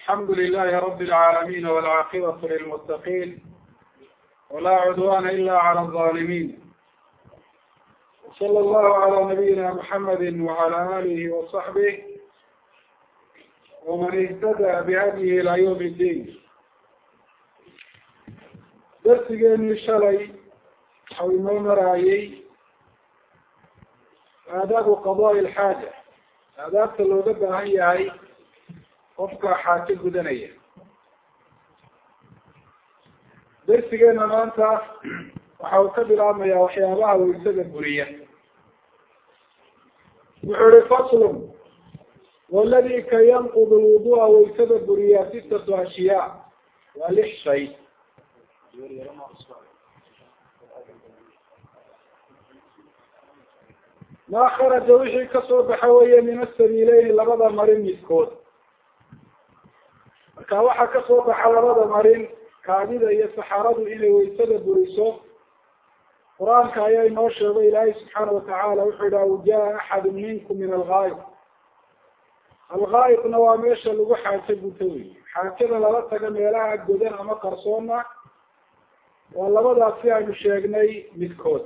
الحمد لله رب العالمين والعاقبة للمتقين ولا عدوان إلا على الظالمين. صلى الله على نبينا محمد وعلى آله وصحبه ومن اهتدى بهديه إلى يوم الدين. درسنا شلي أو المرأي آداب قضاء الحاجة. آداب اللغة هي qofka xaajo gudanaya. darsigeena maanta waxa uu ka bilaabmayaa waxyaabaha waysada buriya. wuxuu yihi faslun waladii ka yanqudu lwudu'a waysada buriya sittatu ashyaa waa 6 shay. maa kharaja wixii kasoo baxa weeye min asabiileyni labada marin midkood. marka waxaa kasoo baxa labada marin kaadida iyo saxaradu inay waysada buriso. qur-aanka ayaa inoo sheegay ilaahay subxaana watacaala wuxuu yihi aw jaa axadu minkum min alghaayib. alghaayibna waa meesha lagu xaajo guto wey. xaajada lala taga meelaha godan ama qarsoona waa labadaas si aynu sheegnay midkood.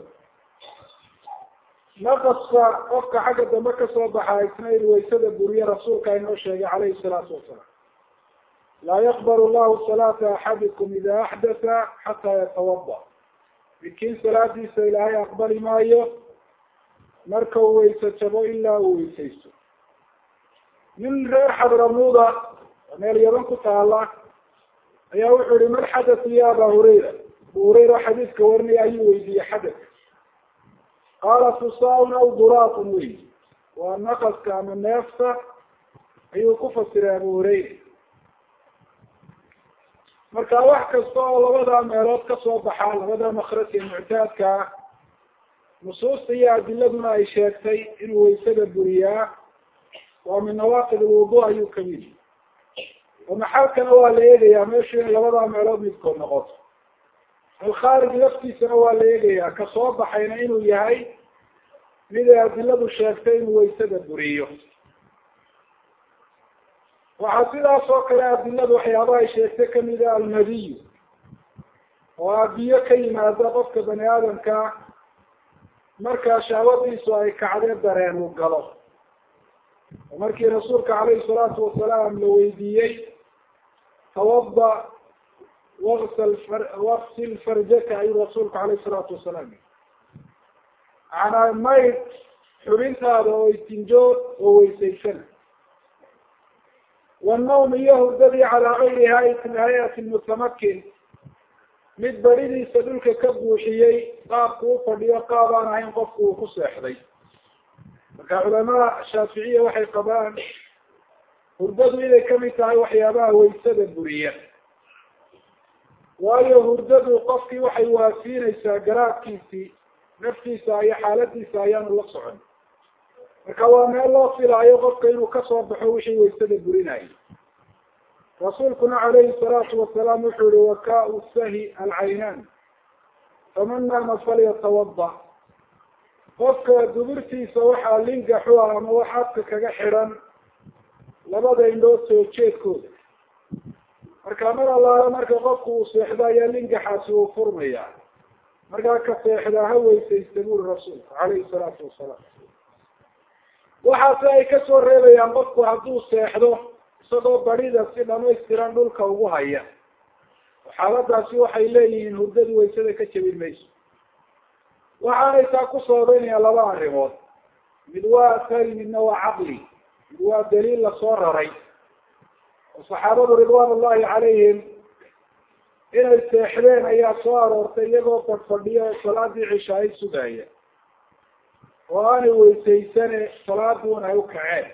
naqaska qofka xagga dambe kasoo baxa isna in waysada buriya rasuulka inoo sheegay calayhi salaatu wasalaam. laa yaqbal llahu salaata axadikum ida axdatha xataa yatawada. midkiin salaadiisa ilaahay aqbali maayo marka uu weyse jabo ilaa uu weysaysto. nin reer xadramuuda meel yaban ku taala ayaa wuxuu yihi man xadatha ya aba hurayra. abu hurayra xadiidka warinaya ayuu weydiiyey xadath. qaala fusaun aw duraatun wey. waa naqaska ama neefta ayuu ku fasiray abu hurayra. marka wax kasta oo labada meelood kasoo baxaa labada makraj ee muctaadka nusuusta iyo adiladuna ay sheegtay inuu waysada buriyaa waa min nawaaqid alwudu ayuu kamid. oo maxalkana waa la eegayaa meeshu in labada meelood midkood noqoto. alkhaarij laftiisana waa la eegayaa kasoo baxayna inuu yahay mid ay adiladu sheegtay inuu waysada buriyo. waxaa sidaas oo kale adiladu waxyaabaha ay sheegtay kamida almadiyu oo abiyo ka yimaada qofka bani aadamka markaa shahwadiisu ay kacdee dareen uu galo. oo markii rasuulka calayhi salaatu wasalaam la weydiiyey tawada waqsil farjaka ayuu rasuulku calayhi salaatu wasalaam macnaa mayd xubintaada oo itinjood oo weysaysana. والنوم iyo hurdadii calaa gayri hayati mutamakin mid baridiisa dhulka ka buuxiyey qaabku u fadhiyo qaab aan ahayn qofku uu ku seexday. marka culamada shaaficiya waxay qabaan hurdadu inay kamid tahay waxyaabaha waysada buriya. waayo hurdadu qofkii waxay waasiinaysaa garaadkiisii naftiisa iyo xaaladiisa ayaanu la socon. marka waa meel loo filaayo qofka inuu kasoo baxo wixii waysada burinayo. rasuulkuna calayhi salaatu wasalaam wuxuu yihi wakaau sahi alcaynaan faman naama falyatawada. qofka dubirtiisa waxaa lingaxu ah ama wax afka kaga xidhan labada indhood soo jeedkooda. marka mar allaala marka qofku uu seexdo ayaa lingaxaasi uu furmaya. markaa ka seexdaa ha weysaysta buri rasuulku calayhi salaatu wasalaam. waxaase ay kasoo reebayaan qofku hadduu seexdo isagoo barida si dhamaystiran dhulka ugu haya. xaaladaasi waxay leeyihiin hurdadu waysada ka jebin mayso. waxaanay taa ku soobeynayaan laba arrimood. mid waa asari midna waa caqli. mid waa daliil lasoo raray oo saxaabadu ridwaan ullahi calayhim inay seexdeen ayaa soo aroortay iyagoo fadfadhiyo salaadii cishaay sugaya oo aanay weysaysane salaaduuna ay u kaceen.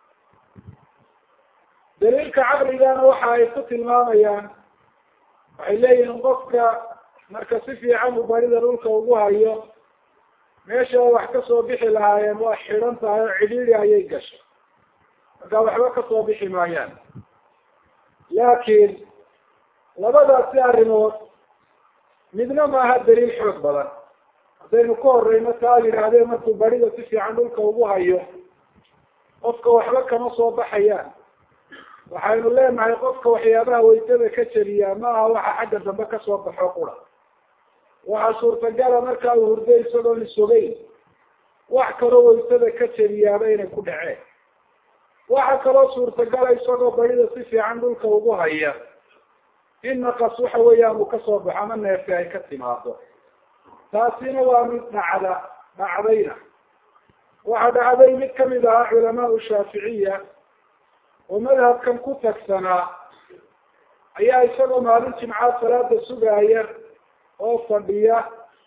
daliilka caqligana waxa ay ku tilmaamayaan waxay leeyihiin qofka marka si fiican uu barida dhulka ugu hayo meesha wax kasoo bixi lahaayeen waa xidhan tahay oo cidhiidi ayay gashay. marka waxba kasoo bixi maayaan. laakiin labadaasi arrimood midna maaha daliil xoog badan. haddaynu ka horeyno taa yidhaahdeen markuu barida si fiican dhulka ugu hayo qofka waxba kama soo baxayaan. waxaynu leenahay qofka waxyaabaha waysada ka jabiyaa ma aha waxa xagga dambe kasoo baxo qura. waxaa suurtagala markaa uu hurdo isagoon isogeyn wax kaloo waysada ka jabiyaaba inay ku dhaceen. waxaa kaloo suurtagala isagoo barida si fiican dhulka ugu haya in naqas waxa weeyaan uu kasoo baxo ama neefka ay ka timaado. taasina waa mid dhacdayna waxaa dhacday mid kamid ahaa culamaau shaaficiya oo madhabkan ku tagsanaa ayaa isagoo maalin jimcaad salaada sugaaya oo fadhiya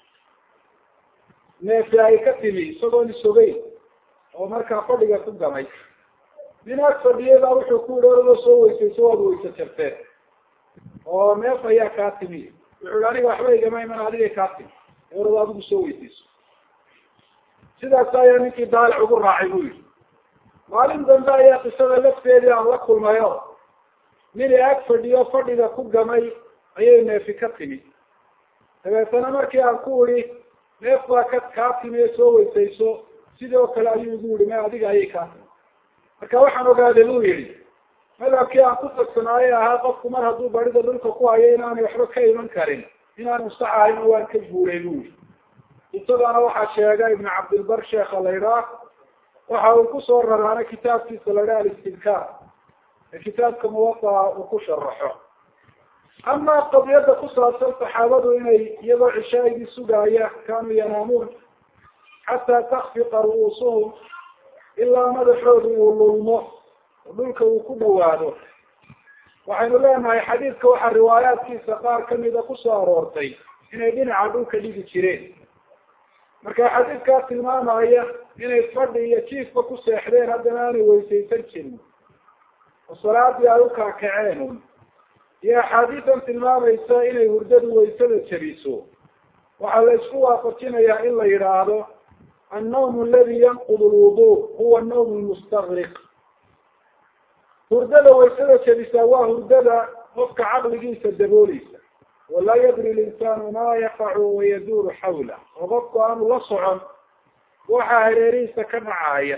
neefi ay ka timi isagoon isogeyn oo markaa fadhiga ku gamay. dinaag fadhiyada wuxuu ku yihi orado soo weysayso waad weyse jarteen oo neef ayaa kaa timi. wuxuu yihi aniga waxba igama iman adigay kaa timi orado adigu soo weysayso. sidaas ayaa ninkii daalic ugu raacay buu yihi. maalin dambe ayaa qisada lafteedii aan la kulmayo nin ag fadhiyo fadhiga ku gamay ayay neefi ka timi. dabeetana markii aan ku uri neef baa kaa timi ee soo weysayso sidoo kale ayuu igu yihi ma adiga ayay kaa timi. marka waxaan ogaaday buu yihi madhabkii aan ku tagsanaaye ahaa qofku mar hadduu barida dhulka ku hayo inaanay waxba ka iman karin inaanu sax ahayn waan ka guuray buu yihi. isagana waxaa sheegay ibn cabdilbar sheekha layraa waxa uu kusoo raraana kitaabkiisa la dhaha alistidkaar ee kitaabka muwadaa uu ku sharaxo. ama qadiyada ku saabsan saxaabadu inay iyagoo cishaagii sugaaya kaanuu yanaamuun xataa takfiqa ru'uusuhum ilaa madaxoodu uu lulmo oo dhulka uu ku dhawaado. waxaynu leenahay xadiidka waxaa riwaayaadkiisa qaar kamida kusoo aroortay inay dhinaca dhulka dhigi jireen. marka xadiidkaa tilmaamaya inay fadhi iyo jiifba ku seexdeen haddana aanay weysaysan jirin oo salaadii ay ukaakaceen iyo axaadiidan tilmaamaysa inay hurdadu waysada jabiso. waxaa la isku waafajinayaa in la yidhaahdo annawm aladi yanqud lwudu huwa nawm lmustaqriq. hurdada waysada jabisaa waa hurdada qofka caqligiisa dabooleysa. walaa yadri linsaanu maa yaqacu wayaduuru xawla oo qofku aanu la socon waxaa hareerihiisa ka dhacaya.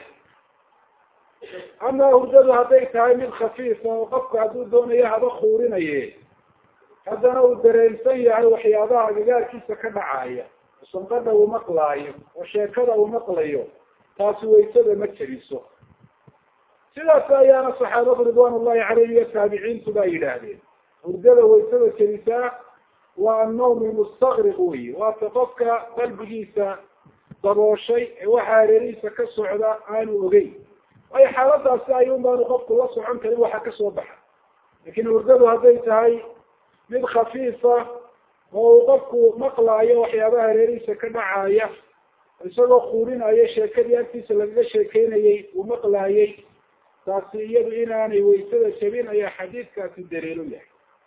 ama hurdadu hadday tahay mid khafiifa oo qofku hadduu doonayo haba kuurinaye haddana uu dareensan yahay waxyaabaha agagaarkiisa ka dhacaya oo sanqadha uu maqlaayo oo sheekada uu maqlayo taasi waysada ma jabiso. sidaas ayaana saxaabadu ridwaan ullahi calayhim iyo taabiciintu baa yidhaahdeen hurdada waysada jabisaa waa annawm lmustaqriq wey. waata qofka qalbigiisa dabooshay ee waxa hareerihiisa ka socda aanu ogeyn. waayo xaaladaasi ayuun baanu qofku la socon karin waxa kasoo baxa. laakiin hurdadu hadday tahay mid khafiifa oo uu qofku maqlaayo waxyaabaha hareerihiisa ka dhacaya isagoo kuurinayo sheekadii agtiisa lagaga sheekeynayay uu maqlaayay taasi iyadu inaanay waysada jabin ayaa xadiidkaasi daliilu yahay.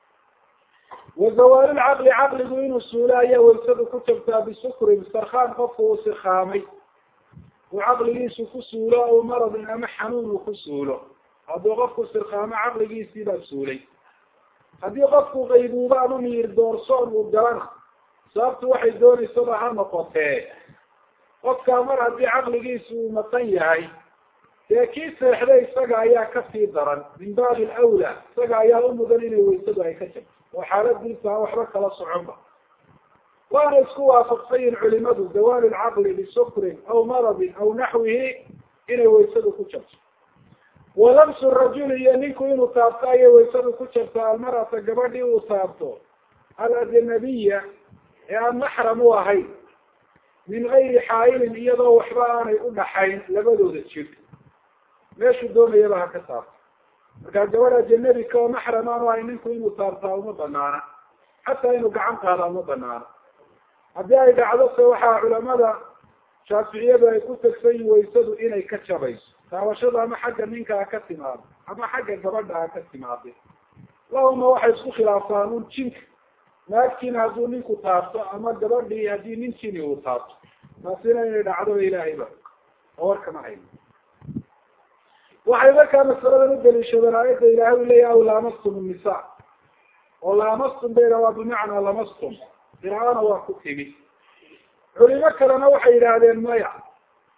wazawaal lcaqli caqligu inuu suulo ayaa waysadu ku jabtaa bisukrin sarkaan qofku uu sirkaamay uu caqligiisu ku suulo aw maradin ama xanuun uu ku suulo. hadduu qofku sirkaamo caqligiisii baa suulay. haddii qofku qaybuuba ama miyir doorsoon uu galana sababtu waxay doonaysaba ha noqotee qofkaa mar haddii caqligiisu uu maqan yahay dee kii seexday isaga ayaa kasii daran min baabi alawla isaga ayaa u mudan inay waysadu ay ka jabto oo xaaladiisa aan waxba kala soconba. waana isku waafaqsayin culimadu zawaal lcaqli bisukrin aw maradin aw naxwihi inay waysadu ku jabto. walamsu rajuli iyo ninku inuu taabto ayay waysadu ku jabto almarata gabadhii uu taabto alajnabiya ee aan maxram u ahayn min gayri xaailin iyadoo waxba aanay u dhaxayn labadooda jir meeshuu doonayaba ha ka taabto. markaa gabadha ajnabika oo maxram aanu ahayn ninku inuu taabtaa uma banaana xataa inuu gacan qaada uma banaana. haddii ay dhacdo se waxaa culamada shaaficiyadu ay ku tagsan yihin waysadu inay ka jabayso taabashada ama xagga ninka ha ka timaado ama xagga gabadha ha ka timaade. lahuma waxay isku khilaafaan un jinka naagtiina hadduu ninku taabto ama gabadhii haddii nin jini uu taabto taasina inay dhacdo ilaahayba oo warkama hayno. waxay markaa masaladan u daliishadeen aayadda ilaahay u leeyahy aw laamastum nisa oo laamastum bayna waa bimacnaa lamastum qiraana waa ku timi. culimo kalena waxay yidhaahdeen maya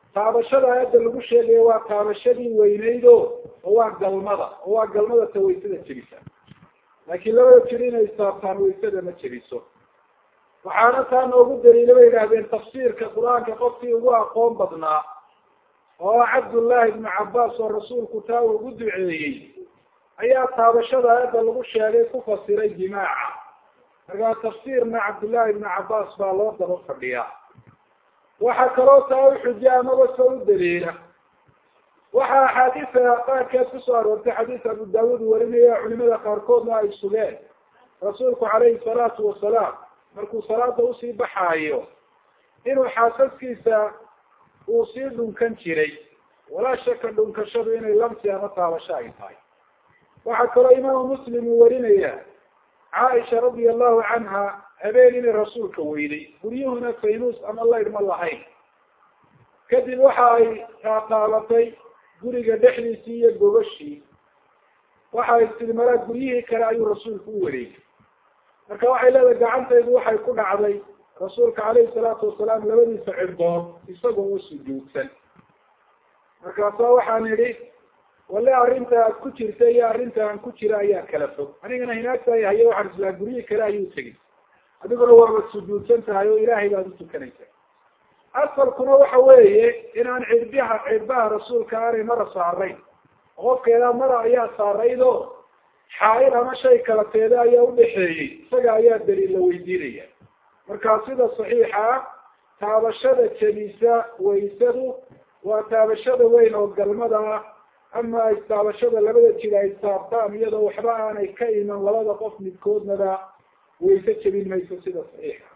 taabashada aayadda lagu sheegayo waa taabashadii weyneydo oo waa galmada ta waysada jebisa, laakiin labada jir inay istaabtaan waysada ma jebiso. waxaana taa noogu daliila bay yidhaahdeen tafsiirka qur-aanka qofkii ugu aqoon badnaa oo cabdullaahi ibnu cabbaas oo rasuulku taa ugu duceeyey ayaa taabashada aayadda lagu sheegay ku fasiray jimaaca. markaa tafsiirna cabdullaahi ibnu cabbaas baa loo daba fadhiyaa. waxaa kaloo taa u xujiya amaba soo u daliila waxaa axaadiisa qaarkeed kusoo aroortay xadiis abu daawuud warinaya culimada qaarkoodna ay sugeen rasuulku calayhi salaatu wasalaam markuu salaada usii baxaayo inuu xaasaskiisa uu sii dhunkan jiray, walaa shaka dhunkashadu inay lamsi ama taabasho ay tahay. waxaa kaloo imaamu muslim uu warinaya caaisha radia allahu canha habeen inay rasuulka weyday, guryuhuna faynuus ama laydh ma lahayn. kadib waxa ay taabatay guriga dhexdiisii iyo gogashii, waxa ay tiri malaa guryihii kale ayuu rasuulku u wareegay. marka waxay leedahay gacantaydu waxay ku dhacday rasuulka calayhi salaatu wasalaam labadiisa cirdood isagoo u sujuudsan. markaasaa waxaan idhi wale arrinta aad ku jirta iyo arrinta aan ku jira ayaa kala fog, anigana hinaagtaay haye waxaan islaa guryihii kale ayuu tegay, adiguna waaba sujuudsan tahay oo ilaahay baad utukanaysa. asalkuna waxa weeye inaan cirbaha rasuulka aanay mara saarayn, qofkeeda mara ayaa saarayd oo xaail ama shay kala teeda ayaa udhaxeeyey, isaga ayaa daliil la weydiinaya. markaa sida saxiixa ah taabashada jebisa waysadu waa taabashada weyn oo galmada ah, ama ay taabashada labada jir ay saabtaan iyadoo waxba aanay ka iman labada qof midkoodnaba wayse jebin mayso sida saxiixa.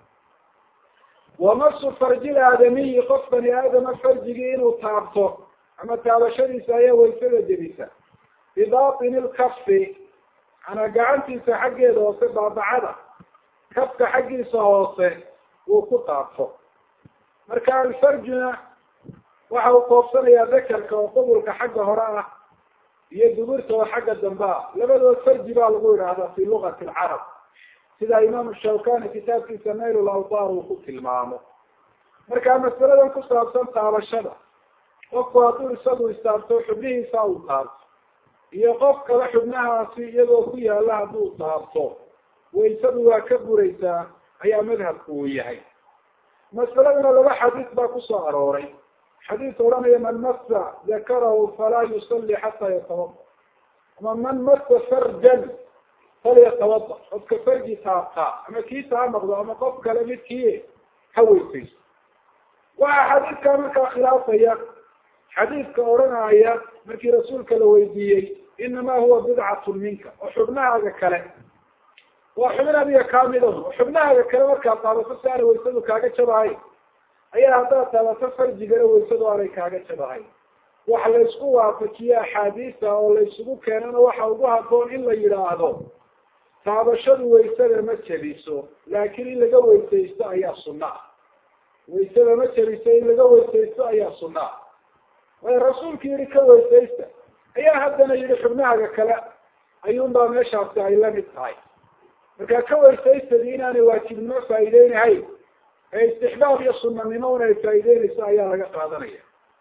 wamasu farjil aadamiyi qof bani aadama farjigii inuu taabto ama taabashadiisa ayaa waysada jebisa. bibaatini lkafi ana gacantiisa xaggeeda hoose, baabacada kafka xaggiisa hoose uu ku taabto. marka alfarjuna waxa uu koobsanayaa dakarka oo qubulka xagga hore ah iyo duburta oo xagga dambe ah, labadood farji baa lagu yidhaahdaa fi lugati alcarab, sida imaamu shawkani kitaabkiisa nail lawtar uu ku tilmaamo. marka masaladan ku saabsan taabashada, qofku hadduu isagu istaabto xubnihiisa uu taabto iyo qof kale xubnahaasi iyagoo ku yaala hadduu taabto, waysadu waa ka buraysaa ayaa madhabku uu yahay. masaladana laba xadiis baa kusoo arooray. xadiis odhanaya man massa dakarahu falaa yusalli xataa yatawada, ama man massa farjan falyatawada, qofka farji taabtaa ama kiisa ha noqdo ama qof kale midkii ha weysayso. waxaa xadiidkaa markaa khilaafaya xadiidka odhanaya markii rasuulka la weydiiyey inamaa huwa bidcatun minka, oo xubnahaaga kale waa xubin adiga kamid o xubnahaaga kale markaad taabato si aanay waysadu kaaga jabahay ayaa haddaad taabato farjigana waysadu aanay kaaga jabahay. wax laysku waafajiye axaadiisa oo laysugu keenana waxa ugu haboon in la yidhaahdo taabashadu waysada ma jebiso, laakiin in laga weysaysto ayaa sunna. waysada ma jebiso, in laga weysaysto ayaa sunna. way rasuulku yihi ka weysaysta, ayaa haddana yihi xubnahaaga kale ayuunbaa meeshaasi ay lamid tahay. markaa ka weysaystadii inaanay waajibnimo faa'iideynahayn ee istixbaab iyo sunanimo inay faa'iideynayso ayaa laga qaadanaya.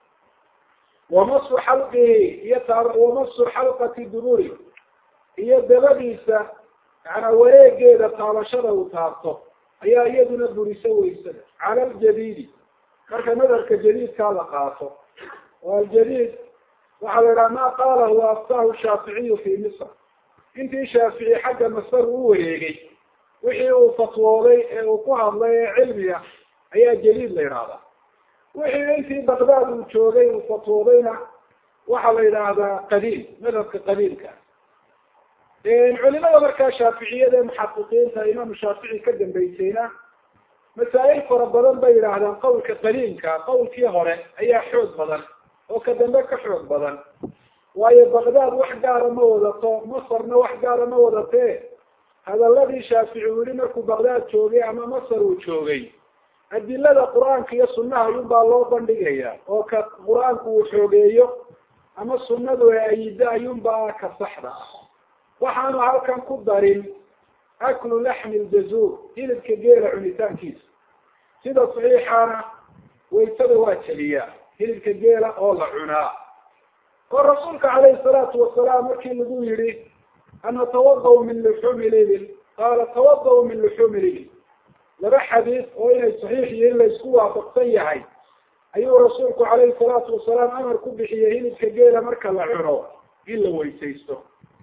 wamasu xalqihi iyo wamasu xalqati duburi iyo dabadiisa yana wareegeeda taabashada uu taabto ayaa iyaduna buriso waysada. cala aljadiidi, marka madhabka jadiidkaa la qaato, oo aljadiid waxaa la idhaha ma qaalahu aftahu shaaficiyu fi misr, intii shaafici xagga masar u wareegay wixii uu fatwooday ee uu ku hadlay ee cilmiga ayaa jadiid la yidhaahdaa. wixii intii baqdaad uu joogay uu fatwoodayna waxaa la yidhaahdaa qadiim, madhabka qadiimka. culimada markaa shaaficiyada ee muxaqiqiinta imaamu shaafici ka dambeysayna masaa'il fara badan bay yidhaahdaan qawlka qadiimka, qawlkii hore ayaa xoog badan oo ka dambe ka xoog badan. waayo baqdaad wax gaara ma wadato, masarna wax gaara ma wadatee hadaladii shaafici uu yihi markuu baqdaad joogay ama masar uu joogay, adilada qur-aanka iyo sunnaha ayuunbaa loo bandhigaya, oo ka qur-aanku uu xoogeeyo ama sunnadu ayiddo ayuunbaa ka saxda ah. waxaanu halkan ku darin aklu laxmi ljazuur, hilibka geela cunitaankiisa. sida saxiixaana waysada waa jeliyaa hilibka geela oo la cunaa oo rasuulka calayhi salaatu wasalaam markii lagu yidhi an natawada min luxuumi libil qaala tawada min luxuumi libil laba xadiis oo inay saxiix yihiin la isku waafaqsan yahay ayuu rasuulku calayhi salaatu wasalaam amar ku bixiyey hilibka geela marka la cuno in la weysaysto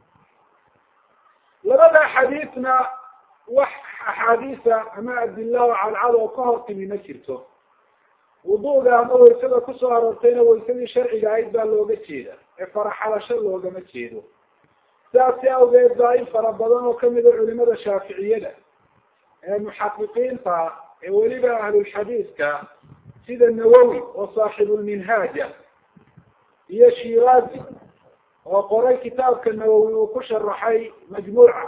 labada xadiisna wax axaadiisa ama adilla oo cadcad oo ka hor timi ma jirto wuduuga ama waysada kusoo aroortayna waysadii sharciga ahayd baa looga jeeda ee faraxalasho loogama jeedo sidaasi awgeed baa in fara badan oo kamida culimada shaaficiyada ee muxaqiqiinta ee weliba ahlulxadiiska sida nawowi oo saaxibulminhaaja iyo shiraazi oo qoray kitaabka nawowi uu ku sharaxay majmuuca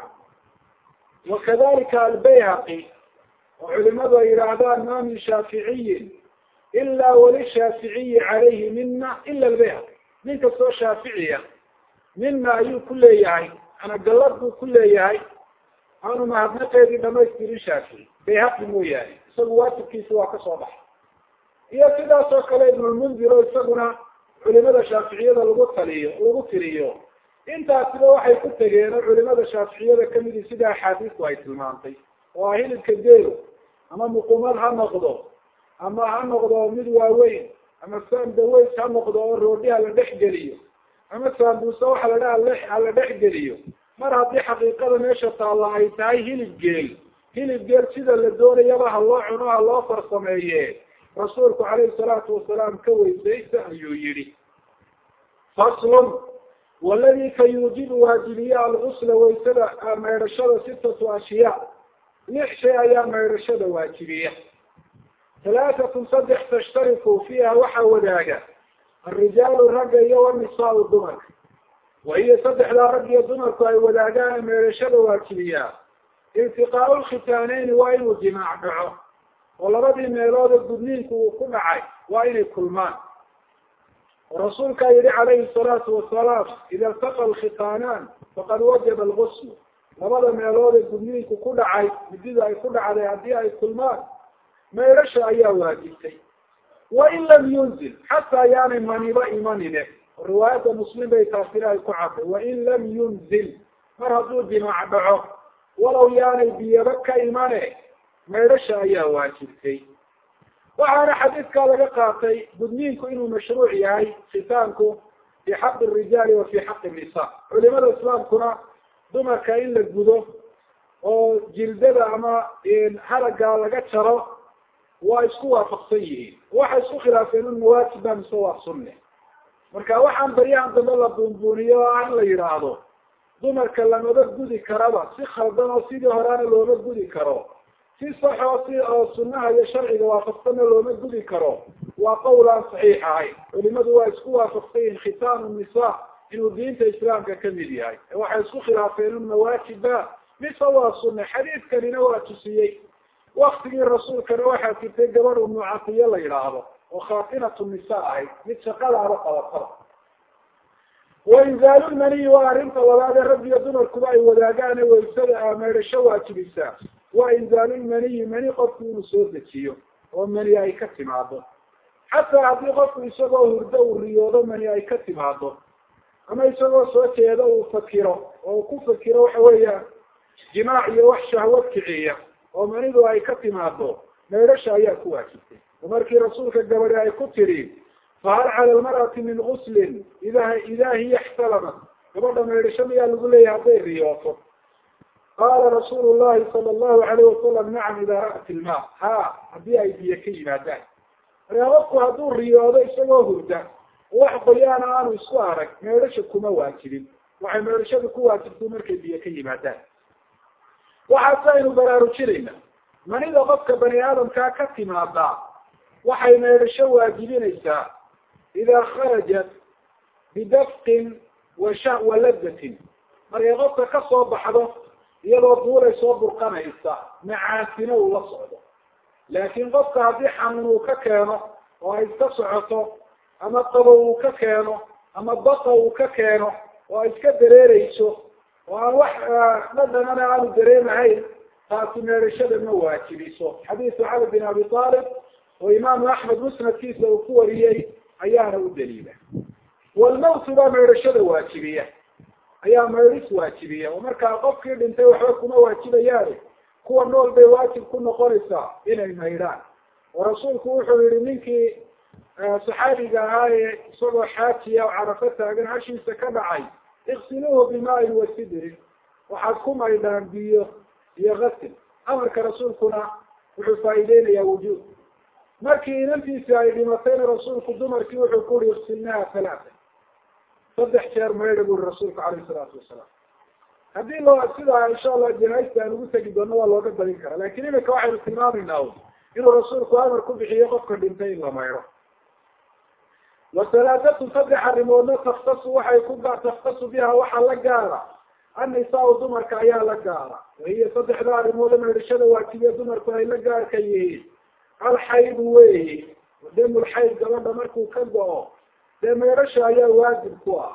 wakadalika albayhaqi oo culimadu ay yidhaahdaan ma min shaaficiyin ila walishaaficiyi calayhi mina ila albayhaqi nin kastoo shaaficiya mina ayuu ku leeyahay ana gallad buu ku leeyahay aanu mahadnaqeedii dhamaystirin shaafici bayhaqi mooyaane isagu waajibkiisa waa kasoo baxay iyo sidaas oo kale ibnulmundir oo isaguna culimada shaaficiyada lagu tiriyo intaasiba waxay ku tegeen oo culimada shaaficiyada kamidi sida axaadiisku ay tilmaantay oo hilibka geelo ama muqumad ha noqdo ama ha noqdo mid waaweyn ama sandaways ha noqdo oo roodhiha la dhex geliyo ama saambuusa waxa la dhaha la dhex geliyo mar haddii xaqiiqada meesha taalla ay tahay hilib geel sida la doonayaba ha loo cuno ha loo farsameeye rasuulku calayhi salaatu wasalaam ka weysaysta ayuu yihi faslun waladi ka yuujibu waajibiya algusla waysada maydhashada sitatu ashyaa 6 shay ayaa maydhashada waajibiya 3 saddex tashtariku fiiha waxaa wadaaga الrijaalu ragga iyo wanisaau dumarka wahiyo saddexdaa rag iyo dumarku ay wadaagaan meedhashada waajibiyaa iltiqaau lkhitaaneyni waa inuu jimaac dhaco oo labadii meelooda gudniinku uu ku dhacay waa inay kulmaan oo rasuulkaa yihi calayhi salaatu wasalaam ida iltaqa alkhitaanaan faqad wajaba algusl labada meelooda gudniinku ku dhacay midida ay ku dhacday haddii ay kulmaan meedhasha ayaa waajibtay wain lam yunzil xataa yaanay maniba imanine riwaayadda muslim bay taasina ay ku caday wain lam yunzil mar hadduu jimaac dhaco walow yaanay biyaba ka imane meedhasha ayaa waajibtay waxaana xadiidkaa laga qaatay gudniinku inuu mashruuc yahay khitaanku fi xaqi rijaali wa fi xaqi nisa culimada islaamkuna dumarka in la gudo oo jildada ama haraga laga jaro waa isku waafaqsan yihiin waxay isku khilaafeen in mawaajib baa mise waa sunne marka waxaan baryahan dambe la buunbuuniyo oo in la yidhaahdo dumarka lamaba gudi karaba si khaldan oo sidii horeana looma gudi karo si sax oo sunnaha iyo sharciga waafaqsanna looma gudi karo waa qowl aan saxiix ahayn culimadu waa isku waafaqsan yihiin khitaanu nisa inuu diinta islaamka kamid yahay waxay isku khilaafeen in mawaajibba mise waa sunne xadiidkanina waa tusiyey waktigii rasuulkana waxaa jirtay gabadh Ummu Catiya la yidhaahdo oo khaatinatu nisa ahayd mid shaqadaaba qabataba wainzaalu lmaniyi waa arrinta labaadee rag iyo dumarkuba ay wadaagaan waysada meedhasho waajibisaa waa inzaalu lmaniyi mani qofku inuu soo dejiyo oo mani ay ka timaado xataa haddii qofku isagoo hurdo uu riyoodo mani ay ka timaado ama isagoo soo jeedo uu fakiro oo ku fakiro waxa weeyaan jimaac iyo wax shahwad kiciya oo manidu ay ka timaado meedhasha ayaa ku waajibtay markii rasuulka gabadhi ay ku tiri fahal cala almar'ati min guslin idaa hiya ixtalamat gabadha meedhasho miyaa lagu leeyahay hadday riyooto qaala rasuulu llahi sala allahu alayh wasalam nacam idaa ra'at ilmaa ha haddii ay biyo ka yimaadaan markaa qofku hadduu riyoodo isagoo hurda wax qoyaana aanu isku arag meedhasha kuma waajibin waxay meedhashada ku waajibtay markay biyo ka yimaadaan waxaase aynu baraarujinayna manida qofka bani aadamkaa ka timaadaa waxay meedhasho waajibinaysaa idaa kharajat bidafqin wa ladatin markay qofka ka soo baxdo iyadoo duulay soo burqanaysa macaasina uu la socdo laakiin qofka haddii xanuun uu ka keeno oo ay iska socoto ama qabo uu ka keeno ama baqa uu ka keeno oo ay iska dareereyso oo aan wax dhadhanana aanu dareemahayn taasi meedhashada ma waajibiso xadiisu cali bin abi aalib oo imaamu axmed musnadkiisa uu ku wariyey ayaana u daliila. walmawtu baa maydhashada waajibiya, ayaa maydhis waajibiya, oo markaa qofkii dhintay waxba kuma waajibayaane kuwa nool bay waajib ku noqonaysaa inay maydhaan. oo rasuulku wuxuu yihi ninkii saxaabiga ahaa ee isagoo xaajiya oo carafo taagan hashiisa ka dhacay, iksiluuhu bimaain wa sidrin, waxaad ku maydhaan biyo iyo qasil. amarka rasuulkuna wuxuu faa'iideynayaa wujuub. markii inantiisii ay dhimatayna rasuulku dumarkii wuxuu ku uri iksilnaha 3 3 jeer maydha buri rasuulku calayhi salaatu wasalaam. haddii loo sidaa insha allah janaasta aan ugu tegi doono waa looga badin karaa, laakiin imika waxaynu tilmaamaynaa inuu rasuulku amar ku bixiyo qofka dhintay in la maydho. wasalaadatun 3 arrimoodna takhtasu biha waxaa la gaara annisaa dumarka ayaa la gaara. wahiya 3 arrimood maydhashada waajibiya dumarku ay la gaarka yihiin. alxaydu weyi, damulxayd gabadha markuu ka go-o dee maydhasha ayaa waajib ku ah,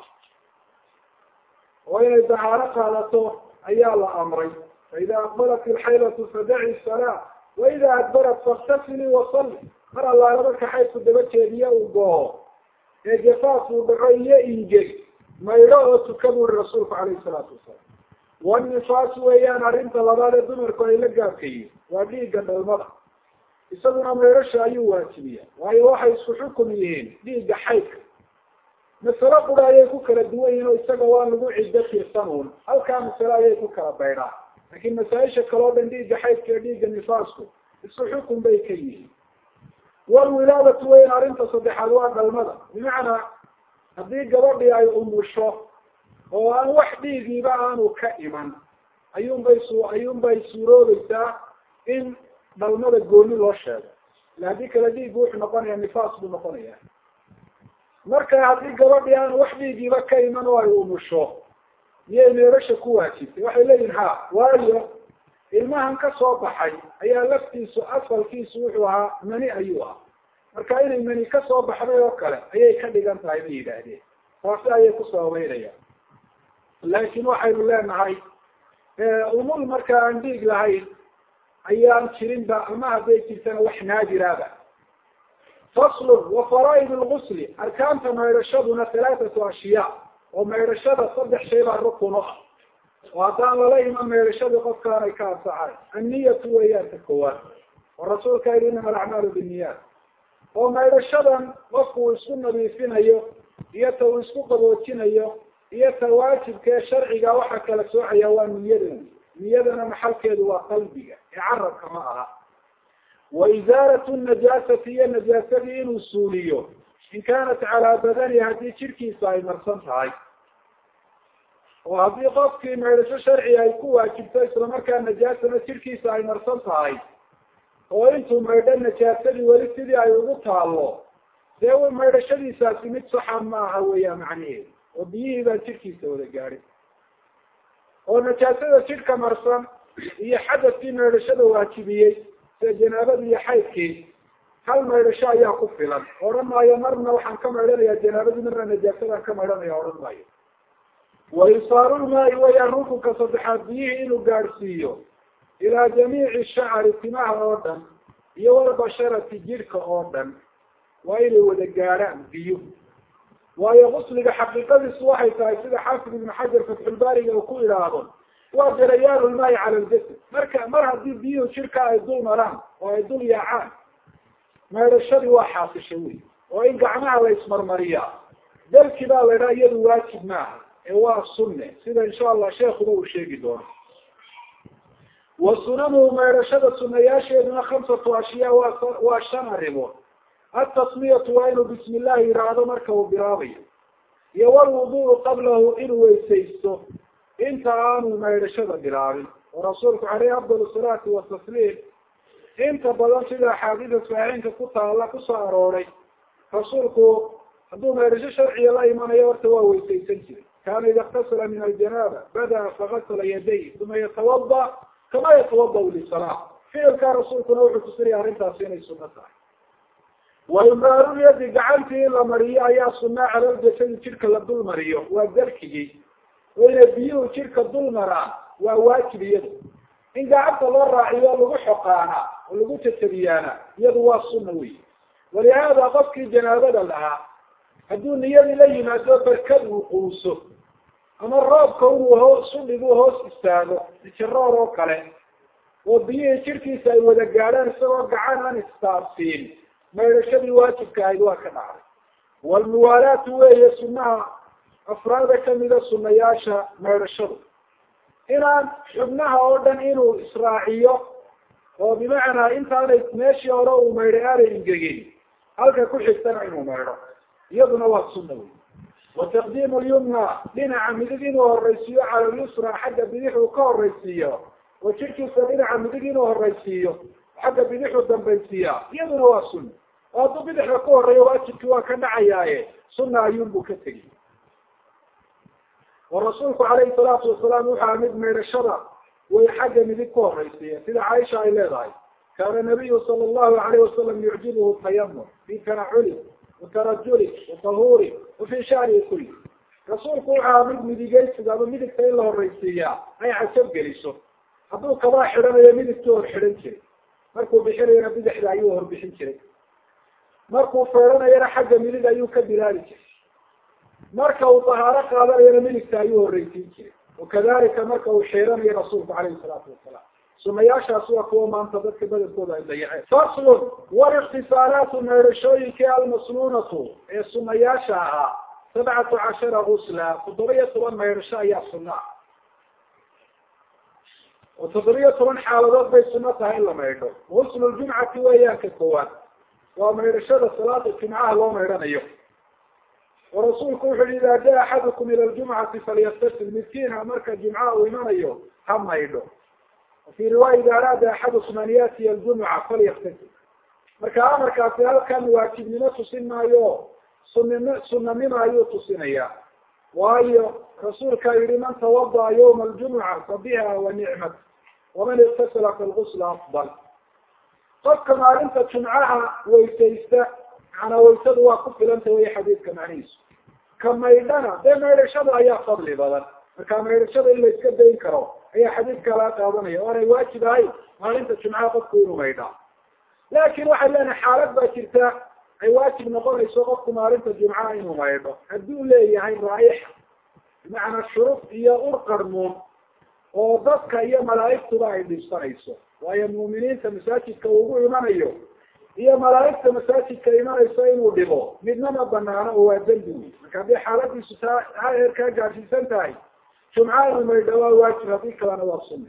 oo inay dahaaro qaadato ayaa la amray. faida aqbalat ilxaylatu fadaci salaa waida adbarat faktasilii wasalli. mar allaala marka xaydku daba jeediya uu go-o ee jafaas uu dhaco iyo ingeg maydho oo tuka buri rasuulku calayhi salaatu wasalaam. wanifaas weeyaan arrinta labaad ee dumarku ay la gaarka yihiin waa dhiigga dhalmada. isaguna maydhasha ayuu waajibiya, waayo waxay isku xukum yihiin dhiigga xaydka. masalo qura ayay ku kala duwan yihiin oo isaga waa lagu ciddo tirsanuun, halkaa masalo ayay ku kala baydhaan. laakiin masaaisha kaloo dhan dhiigga xaydka iyo dhiigga nifaasku isku xukum bay ka yihiin. walwilaadatu weyn arrinta saddexaad waa dhalmada. bimacnaa haddii gabadhii ay umusho oo aan wax dhiigiiba aanu ka iman ayuunbay suuroobaysaa in dhalmada gooni loo sheego. ila haddii kale dhiiggu wuxuu noqonaya nifaas buu noqonaya. marka haddii gabadhii aan wax dhiigiiba ka iman oo ay umusho miyay meerasha ku waajibtay? waxay leeyihin ha, waayo ilmahan ka soo baxay ayaa laftiisu asalkiisu wuxuu ahaa mani ayuu ah. marka inay mani ka soo baxday oo kale ayay ka dhigan tahay bay yidhaahdeen. taasi ayay ku sababeynayaan. laakiin waxaynu leenahay umul marka aan dhiig lahayn ayaan jirinba, ama hadday jirtana wax naadiraaba. faslun wa faraa'id lgusli, arkaanta maydhashaduna 3 ashyaa, oo maydhashada 3 shay baa rukun ah, oo haddaan lala iman maydhashadii qofkaanay ka ansaxay. anniyatu weeyaan ta koowaad, oo rasuulka yidhi inama alacmaalu binniyaat. oo maydhashadan qofku uu isku nadiifinayo iyo ta uu isku qaboojinayo iyo ta waajibka ee sharciga waxa kala soocaya waa niyada. niyadana maxalkeedu waa qalbiga ee carabka ma aha. waizaalatu najaasati, iyo najaasadii inuu suuliyo in kaanat calaa badani, haddii jirkiisa ay marsan tahay. oo haddii qofkii maydhasho sharci ay ku waajibto islamarkaa najaasana jirkiisa ay marsan tahay, oo intuu maydho najaasadii weli sidii ay ugu taalo, dee maydhashadiisaasi mid saxa ma aha weeyaan macnaheedu, oo biyihii baan jirkiisa wada gaadhin. oo najaasada jidhka marsan iyo xadadkii maydhashada waajibiyey sida janaabadii iyo xaydkii hal maydhasho ayaa ku filan. odhan maayo marna waxaan ka maydhanayaa janaabadii, marna najaasadaan ka maydhanaya odhan maayo. waisaalulmaai wayaan rukunka 3aad biyihii inuu gaadhsiiyo ilaa jamiici shacri, timaha oo dhan iyo walbasharati jidhka oo dhan waa inay wada gaadhaan biyo. waayo gusliga xaqiiqadiisu waxay tahay sida xaafid ibn xajar fatxulbaariga uu ku idhaahdo waa jarayaan lmaayi cala ljasad. mar haddii biyuhu jidhka ay dul maraan oo ay dul yaacaan, maydhashadii waa xaasisha wey. oo in gacmaha la ismarmariyaa dalkii baa la idhaha iyadu waajib maaha ee waa sunne, sida insha allah sheekuba uu sheegi doono. wa sunanuhu maydhashada sunayaasheeduna 5 ashyaa waa 5 arrimood. atasmiyatu waa inuu bismi illaahi yidhaahdo marka uu bilaabayo, iyo walwudu'u qablahu inuu weysaysto inta aanu maydhashada bilaabin. oo rasuulku caleyhi afdal salaati watasliim inta badan sida axaadiida saxiixinka ku taala kusoo arooray, rasuulku hadduu maydhasho sharciga la imanayo horta waa weysaysan jiray. kaana ida iktasala min aljanaaba bada'a fagasala yaday uma yatawada kama yatawada lisalaa. ficilkaa rasuulkuna wuxuu tusinaya arrintaasi inay sunno tahay. waimraaru yadi, gacantii in la mariyo ayaa sunaa cala ljasadi, jidhka la dul mariyo waa dalkigii. oo inay biyuhu jidhka dul maraan waa waajib iyadu. in gacanta loo raaciyo lagu xoqaana oo lagu jajabiyaana iyadu waa sunna wey. walihaada qofkii janaabada lahaa hadduu niyadii la yimaado barkad uu quuso ama roobka inuu sudhigu hoos istaago jaroor oo kale oo biyihii jirkiisa ay wada gaadhaan isagoo gacan aan istaarsiin maydhashadii waajibka ahayd waa ka dhacday. walmuwaalaatu weeye sunaha afraada kamida sunayaasha maydhashadu inaan xubnaha oo dhan inuu israaciyo oo bimacnaa intaanay meeshii hore uu maydhay aanay ingegin halka ku xigtana inuu maydho iyaduna waa sunna wey. wataqdiimu lyumna dhinaca midig inuu horeysiiyo cala lyusra xagga bidixuu ka horeysiiyo oo jirkiisa dhinaca midig inuu horeysiiyo xagga bidixuu dambaysiiya iyaduna waa sunna oo hadduu bidixda ku horeeyo waajibkii waa ka dhacayaaye sunna ayuunbuu ka tegi. ورسولك عليه الصلاة والسلام وحى مد ميرشدة ويحق مدك كوريسية سيدة عائشة إليه ذاي كان النبي صلى الله عليه وسلم يعجبه التيمم في تنعله وترجله وطهوره وفي شعره كله. رسولك وحى مد مدقيس إذا مدك تين له الرئيسية أي عسب قليسه حضوك واحدا يمدك تور حرنكري مركو بحر ينبذ حدا أيوه بحنكري مركو فيرنا يرى حق مدك أيوه كبلالك marka uu tahaaro qaadanayana midigta ayuu horeysiin jiray wakadalika marka uu xeeranaya rasuulku calayhi salaatu wasalaam sunayaashaas waa kuwa maanta dadka badankooda ay dayaceen. faslun walikhtisaalaatu meerashooyinkii almasnuunatu ee sunayaasha ahaa 17 gusla 17 meerasho ayaa sunna ah oo 17 xaaladood bay sunna tahay in la meydho. guslu ljumcati weeyaan ka koowaad waa meerashada salaada jumcaha loo meydhanayo. ورسولك إذا جاء أحدكم إلى الجمعة فليغتسل مسكينها مركز جمعة وإيمانيه هم يدو. وفي رواية إذا أراد أحدكم أن يأتي الجمعة فليغتسل مركز في هذا كان واجب لنفسه سنة مما يوتصنيا وهي رسولك يريد من توضأ يوم الجمعة فبها ونعمت ومن اغتسل في الغسل أفضل. قد كما علمت جمعها ويستيست أنا ويسد واقف لأنت وهي حديث كمعنيس كما يدانا ده ما يرشد أيها فضلي بذل كما يرشد إلا يسكد ينكره أي حديث كلا تاظنه وأنا يواجب هاي ما أنت جمعها قد كونوا ميدا. لكن واحد لنا حالات باكرتا أي واجب نقول يسوقف ما أنت جمعها إنه ميدا هدول لي هاي رائحة معنى الشروط هي أرقرمون وضدك هي ملائكة بعيد يستريسوا وهي المؤمنين تمساكي كوضوع إيمان أيوه هي ملائكة مساجد كلمة يسين ودبو midnama banaana oo waa dambi marka bi xaaladiisu heer ka gaarsiisan tahay jumcaha ma dhawaa waajib hadii kalena waa sunna.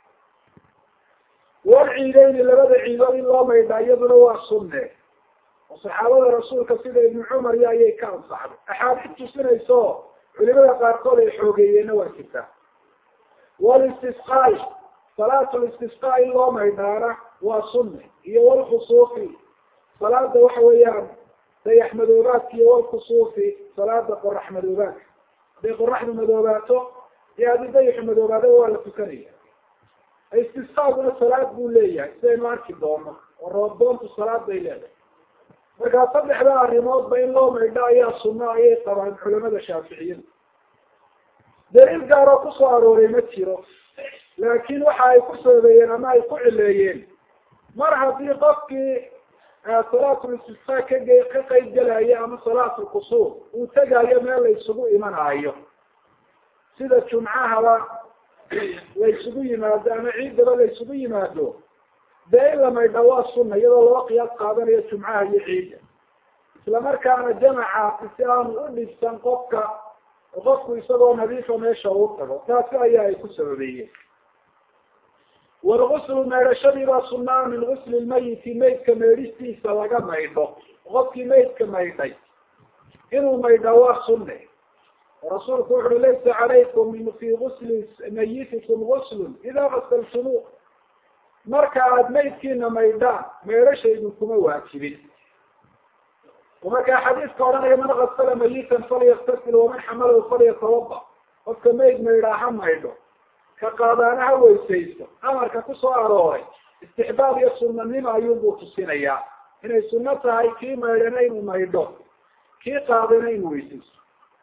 والعيدين labada ciidood in loo meydha iyaduna waa sunna oo saxaabada rasuulka sida ibn Umar ayay ka ansaxday axaadiis tusinayso culimada qaarkood ay xoogeeyeen waa jirta. والاستسقاء صلاة الاستسقاء in loo meydhaana waa sunna iyo والخصوفي صلاة وحويان زي أحمد وباتي والخصوفي صلاة قرح مدوبات زي قرح مدوباته يعني زي أحمد وباته ولا تكنية استسقاء الصلاة بولية زي ما أركب دوما والربان الصلاة بيلاده مركا صبح بقى الرماض بين لهم عداء الصناعية طبعا علماء الشافعيين دليل قارا قصاروا ريمتيرو لكن وحا يقصوا بينا ما يقع الليين مرحب في قفك صلاة الاستسقاء كقيد جلها أما صلاة القصور وتقى يما ليسبوا إيمانها أيوه سيدة جمعها ليسبوا يمادو أما عيد دبا ليسبوا يمادو دائما لما يدوا السنة يدوا الوقيات قادر يجمعها يعيد لما كان جمع إسلام الإسلام قفك يسبوا نبيث وما يشعرون تاسع أيها يكون سببية. والغسل ما يشرب صنع من غسل الميت ميت كميرستي سواء ميته غسل ميت كميتي إنه ميدوا سنة. ورسول الله ليس عليكم في غسل ميتكم غسل إذا غسلتموه مركع ميت كنا ميدا ميرش يدكم واجبين. ومركع حديث قالنا من غسل ميتا فليغتسل ومن حمله فليتوضأ وكميت ميراها ميدو كقادانها ويسيسو أمرك كسو أروي استحباب يسنة لما ينبو تسينيا هنا السنة هاي كي ميرانين وميدو كي قادانين ويسيسو.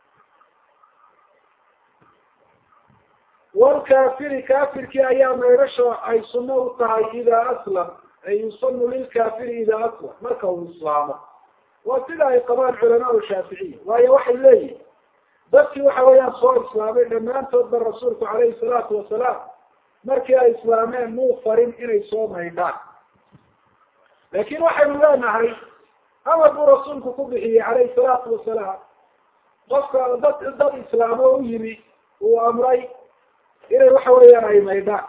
والكافر كافر كي أيام ميرشا أي سنة تهاي إذا أسلم أي يصن للكافر إذا أسلم مركه الإسلام وسيدا أي قبان علماء الشافعية وهي واحد ليه dadkii waxa weeyaan soo islaamay dhammaantood ba rasuulku calayhi salaatu wasalaam markii ay islaameen muu farin inay soo maydhaan laakiin waxaynu leenahay amar buu rasuulku ku bixiyey calayhi salaatu wasalaam qofka dad islaamo u yimi uu amray inay waxa weeyaan ay maydhaan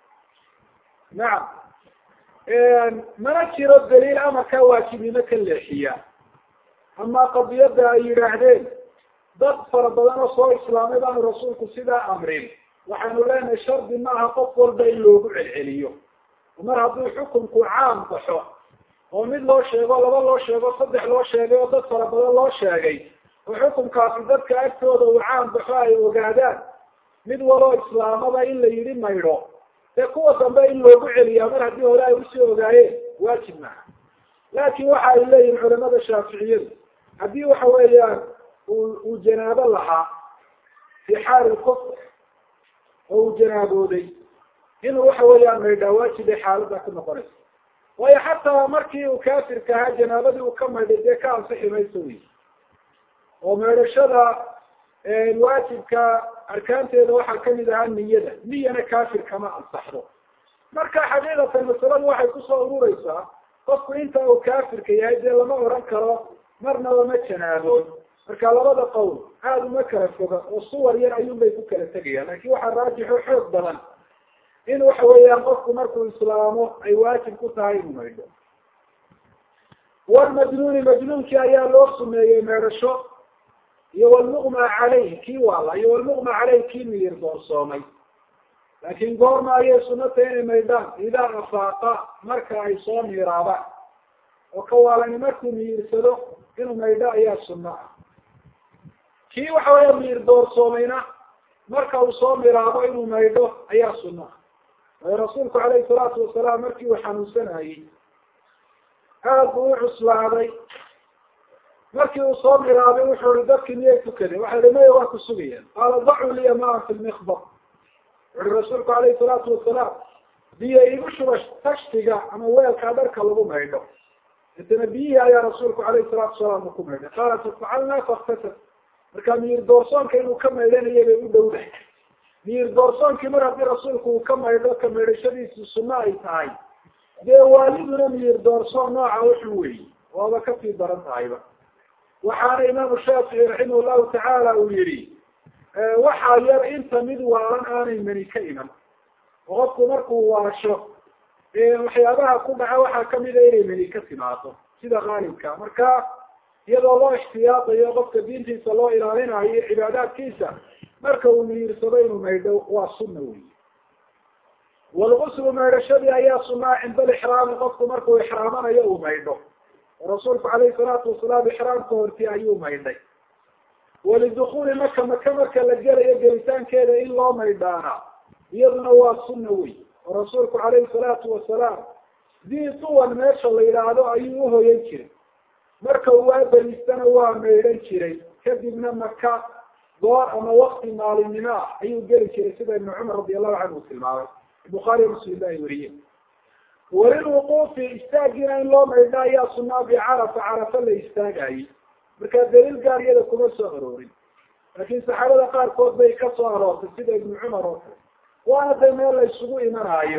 nacam mana jiro daliil amarkaa waajibnimo ka leexiya ama qadiyadda ay yidhaahdeen dad fara badan oo soo islaamay baanu rasuulku sidaa amrin waxaanu leenahay shardi maaha qof walba in loogu celceliyo mar hadduu xukunku caam baxo oo mid loo sheego laba loo sheego saddex loo sheegay oo dad fara badan loo sheegay oo xukunkaasi dadka agtooda uu caam baxo ay ogaadaan mid waloo islaamada in la yidhi maydho dee kuwa dambe in loogu celiyaa mar haddii hore ay usii ogaayeen waajib maaha laakiin waxa ay leeyihin culamada shaaficiyadu haddii waxa weeyaan uu janaabo lahaa fi xaal kufr oo uu janaabooday inuu waxa weeyaan maydhaa waajibay xaaladda ku noqonaysa waayo xataa markii uu kaafirka ahaa janaabadii uu ka maydhay dee ka ansixi mayso wey oo maydhashada waajibka arkaanteeda waxaa kamid ahaa niyada niyana kaafir kama ansaxdo marka xaqiiqatan masaladu waxay kusoo urureysaa qofku inta uu kaafirka yahay dee lama oran karo marnaba ma janaaboon marka labada qowl aada uma kala foga oo suwar yar ayuun bay ku kala tegayaan laakiin waxaa raajixo xoog badan in waxa weeyaan qofku markuu islaamo ay waajib ku tahay inuu maydho walmajnuuni majnuunkii ayaa loo sumeeyey meedhasho iyo walmuqma caleyh kii waala iyo walmuqma caleyh kii miyir doorsoomay laakiin goorma ayay sunata inay maydhaan idaa afaaqa marka ay soo miiraabaan oo ka waalani markuu miyirsado inuu maydho ayaa sunno ah kii waxa weya miyir doorsoomayna marka uu soo miraabo inuu maydho ayaa sunno ah waayo rasuulku calayhi salaatu wasalaam markii uu xanuunsanayey aad buu u cuslaaday markii uu soo miraabay wuxuu i dadkii miyay tukadeen waxay hi maya waa ku sugayaan qaala dacuu liya maan fi lmikbar wuxuhi rasuulku calayhi salaatu wasalaam biyo igu shuba tashtiga ama weelkaa dharka lagu maydho intana biyihii ayaa rasuulku calayhi salaatu wasalaam ku maydhay qaala fafacalnaa faktasab marka miyir doorsoonka inuu ka maydhanayay bay u dhowdahay miyir doorsoonkii mar haddii rasuulku uu ka maydho ka maydhashadiisu sunno ay tahay dee waaliduna miyir doorsoon nooca wuxuu weyi waaba kasii daran tahayba waxaana imaamu shaafici raximah llahu tacaala uu yihi waxaa yar inta mid waalan aanay mani ka iman oo qofku markuu waasho waxyaabaha ku dhaca waxaa kamida inay mani ka timaado sida qaalibka marka iyadoo loo ixtiyaadayo qofka diintiisa loo ilaalinayo iyo cibaadaadkiisa marka uu miyirsado inuu maydho waa sunna wey walguslu maydhashadii ayaa sunaa cinda alixraami qofku markuu ixraamanayo uu maydho rasuulku calayhi salaatu wasalaam ixraamka horti ayuu maydhay walidukuli maka marka la gelayo gelitaankeeda in loo maydhaana iyaduna waa sunna wey oo rasuulku calayhi salaatu wasalaam dii tuwan meesha la yidhaahdo ayuu uhoyan jiray marka uu aabaliistana waa maydhan jiray kadibna maka goor ama wakti maalinimo ah ayuu geli jiray sida ibnu cumar radi allahu canhu tilmaamay bukhaari muslim baa weriye walilwuquufi istaagiina in loo maydha ayaa sunaa bicarafa carafa la istaagayay markaa daliil gaariyada kuma soo aroorin laakiin saxaabada qaarkood bay ka soo aroortay sida ibnu cumar oo kale waana de meel la isugu imanaayo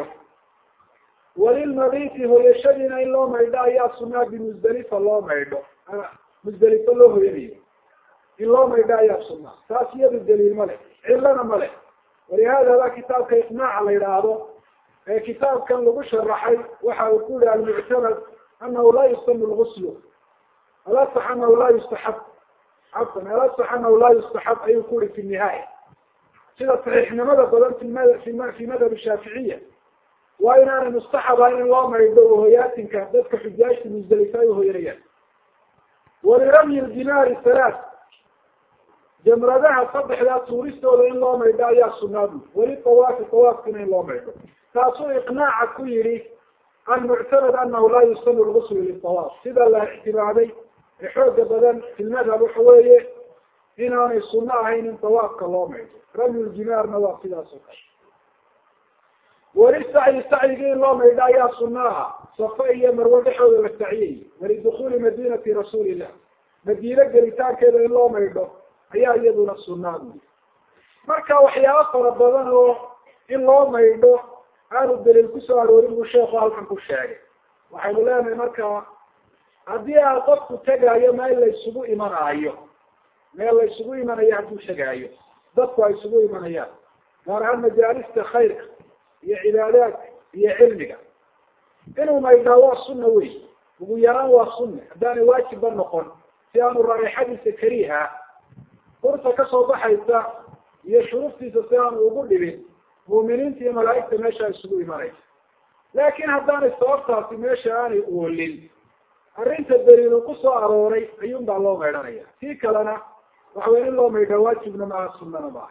walilmabiti hoyashadiina in loo maydho ayaa sunaa bimusdalifa loo maydho musdalifa loo hoyanayo in loo maydho ayaa sunaa taas iyadu daliil ma leh cilana ma leh walihada baa kitaabka iqnaaca la yidhaahdo ee kitaabkan lagu sharaxay waxa uu ku yihi almuctamad anahu laa yusanu lguslu alasax anahu laa yustaxab cafan alasax anahu laa yustaxab ayuu ku yihi fi nihaaya sida saxiixnimada badan fi madhab shaaficiya waa inaanay mustaxab ahayn in loo maydho hoyaatinka dadka xujaajta musdalifa ay hoyanayaan waliramyi ljimaari halaat jamradaha saddexdaa tuuristooda in loo maydho ayaa sunaabu weli tawaafi tawaafkina in loo maydho taasuu iqnaaca ku yihi almuctamad anahu laa yusanu lguslu litawaaf sida la ictimaaday ee xooga badan fi lmadhab waxa weeye inaanay sunno ahayn in tawaafka loo maydho ramyu ljimaarna waa sidaas oo kale weli sacyi sacyigii in loo maydho ayaa sunno aha صفائية مروة حول المستعيين ولدخول مدينة رسول الله مدينة قريتان كذا إلا ما يدو هي أيضا السنة مركا وحياة فربضانه إلا ما يدو هذا الدليل كسر ورمو الشيخ وعلقا كشاك وحيو لنا مركا هذه القصة تقع ما إلا يسبو إيمان أيوه ما إلا يسبو إيمان أيوه شقع أيوه ضبطوا يسبو إيمان أيوه مارعان مجالسة خيرك هي عبادات هي علمك إنه ما يدعوا السنة وي ويرانوا السنة داني واجب النقل سيانو الرأي حديث كريها فرصة كسو بحيثة هي شروفتي سيانو وقل لي مؤمنين في ملائكة ماشا يسبوي ملائكة لكن هدان الصوابتها في ماشا أنا يقول لي أرنت الدليل القصة أروري أيوم دع الله غيرانيا فيك لنا وحوين الله ما يدواجبنا مع السنة معه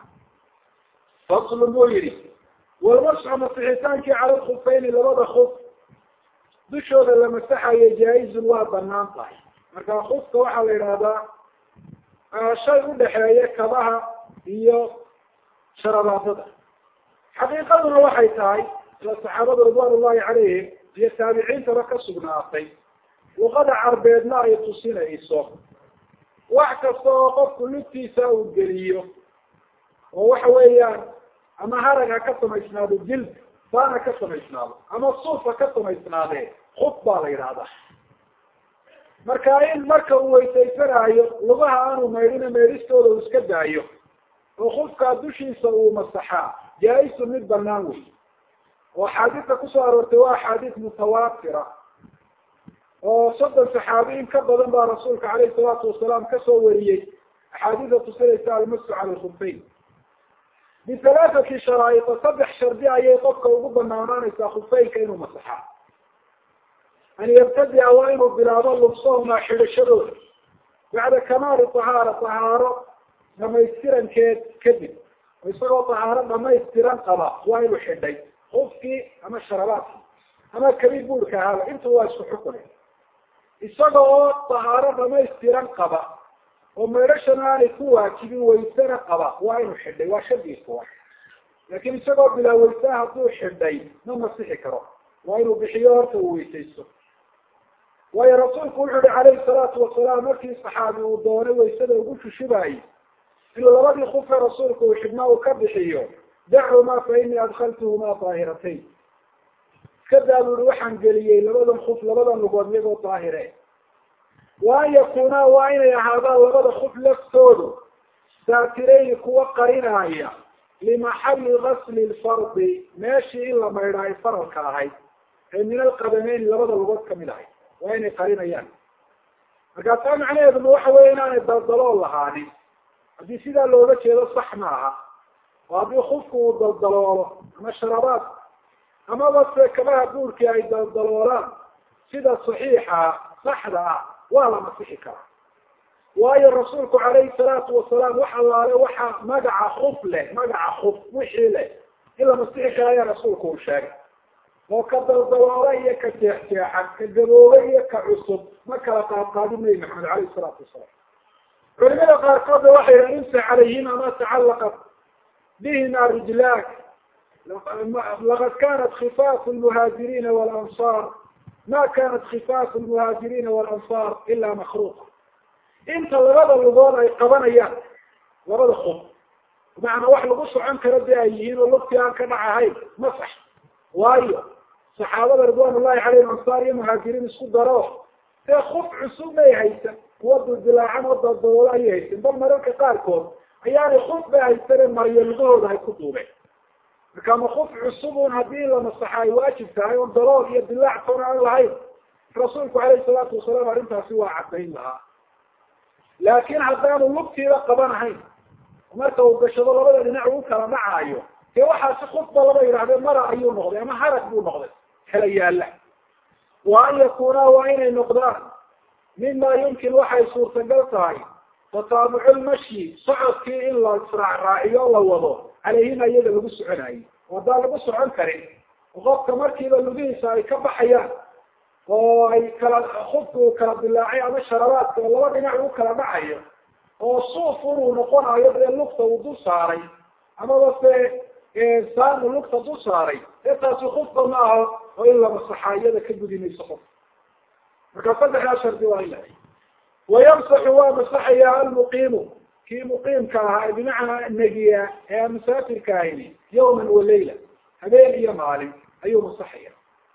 فصل المويري والمسح مسحيتانك على الخفين لبدا خف dushooda la masaxayo jaaizun waa banaan tahay marka khufka waxaa la yidhaahdaa shay u dhexeeya kabaha iyo sharabaadada xaqiiqaduna waxay tahay sida saxaabada ridwaanullahi calayhim iyo taabiciintaba ka sugnaatay luqada carbeedna ay tusinayso wax kasta oo qofku lugtiisa uu geliyo oo waxa weeyaan ama harag ha ka samaysnaado jild baana ka samaysnaado ama suufa ka samaysnaadee khuf baa la yidhaahdaa marka in marka uu weysaysanaayo lugaha aanu maydhina meydhistooda uu iska daayo oo khufkaa dushiisa uu masaxaa jaa-isu mid banaan wey oo axaadiista kusoo aroortay waa axaadiis mutawaatira oo 30 saxaabi in ka badan baa rasuulka calayhi salaatu wasalaam kasoo wariyey axaadiista tusinaysa almasu cala alkhuffayn بثلاثة شرائط صبح شرطي أي قفك وقبنا خفيك إنه مسحا أن يبتدئ وإنه بلا ظل بصوم حل الشرور بعد كمال طهارة لما يستيرن كذب ويصيروا طهارة لما يستيرن قضاء وإنه حدي خفك أما الشربات أما كبير بولك هذا أنت هو يسحقني يصيروا طهارة لما يستيرن قضاء ومرشنا لكوا كبير ويسنا قضاء وإنه حدي وشدي كوا لكن يصيروا بلا ويساها طول حدي نما سحكره وإنه بحيارته ويسيسه ويا رسول كل عليه الصلاة والسلام مركي صحابي والدوري ويسده وقلت شبهي إنه لرضي خف رسولك وحبناه وكبحيه دعوا ما فإني أدخلتهما طاهرتين كذا بروحا قليل لبدا خف لبدا نقود لغو طاهرين وأن يكونا وأين يهذا لبدا خف لفتوده ساترين كوا قرينا هي لمحل غسل الفرض ماشي إلا ما يرعي فرض كاهي من القدمين لبدا لغود كملاهي وين قرينا يعني فقال معناه إنه وحوين أنا الدلدلوا الله هاني هذه سيدا لو ذا شيء صح معها وهذه خفوا الدلدلوا أما الشرابات أما بس كما أقول كي الدلدلوا سيدا صحيحة صحدة ولا مسيحك وأي الرسول عليه الصلاة والسلام وحى الله وحى مقع خف له مقع خف وحي له إلا مسيحك يا رسولك وشاك وكالدلدلوية كتحتاحا كالدلدلوية كعصب ما كان قادم محمد عليه الصلاة والسلام علماء قال قبل وحي ينسى عليهما ما تعلقت بهما رجلاك لقد كانت خفاف المهاجرين والأنصار ما كانت خفاف المهاجرين والأنصار إلا مخروقة انت لغضى اللغضى يقبنيان لغضى الخط معنى واحد لغصوا عنك ردي أيهين واللغتي عنك معهين مسح وايو صحابة رضوان الله عليهم أنصار مهاجرين الصدراء خف عصوب ما يهيسن وضع الدلاعان وضع الدولة يهيسن بل مريك قاركم أياني خف ما يهيسن مريم الظهر هاي كتوبة كما خف عصوبون هدين لما الصحاي واجب تاعي والضرار هي الدلاع طورا عن الهيد رسولك عليه الصلاة والسلام أرنتها سوى عبدين لها لكن عدان اللبتي رقبان هين ومركوا بشض الله بدأ لنعوه كلا معها أيوه في واحد خط الله يرعب مرة أيوه نغضي أما حرك بو نغضي كليال له وأن يكون وعين النقدان مما يمكن وحي صورة قلتها تطابع المشي صعد في إلا إسراع رائي الله وضوه عليهما يدى لبس عناي وضع لبس عن كريم وغط مركب اللبيسة يكب حيان وخطه كرب الله أما الشرارات والله بنعوه كلا معي وصوفه ونقونا يبري اللقطة ودوس علي أما بس saanu lugta dul saaray taasi khufba ma aha oo in la masaxaayada ka gudinayso qof marka saddexdaa shardi waa ilahay wayamsaxu waa masaxaya almuqiimu kii muqiimka ahaa bimacnaa nagiya ee musaafirka ahayni yawman walayla habeen iyo maalin ayuu masaxaya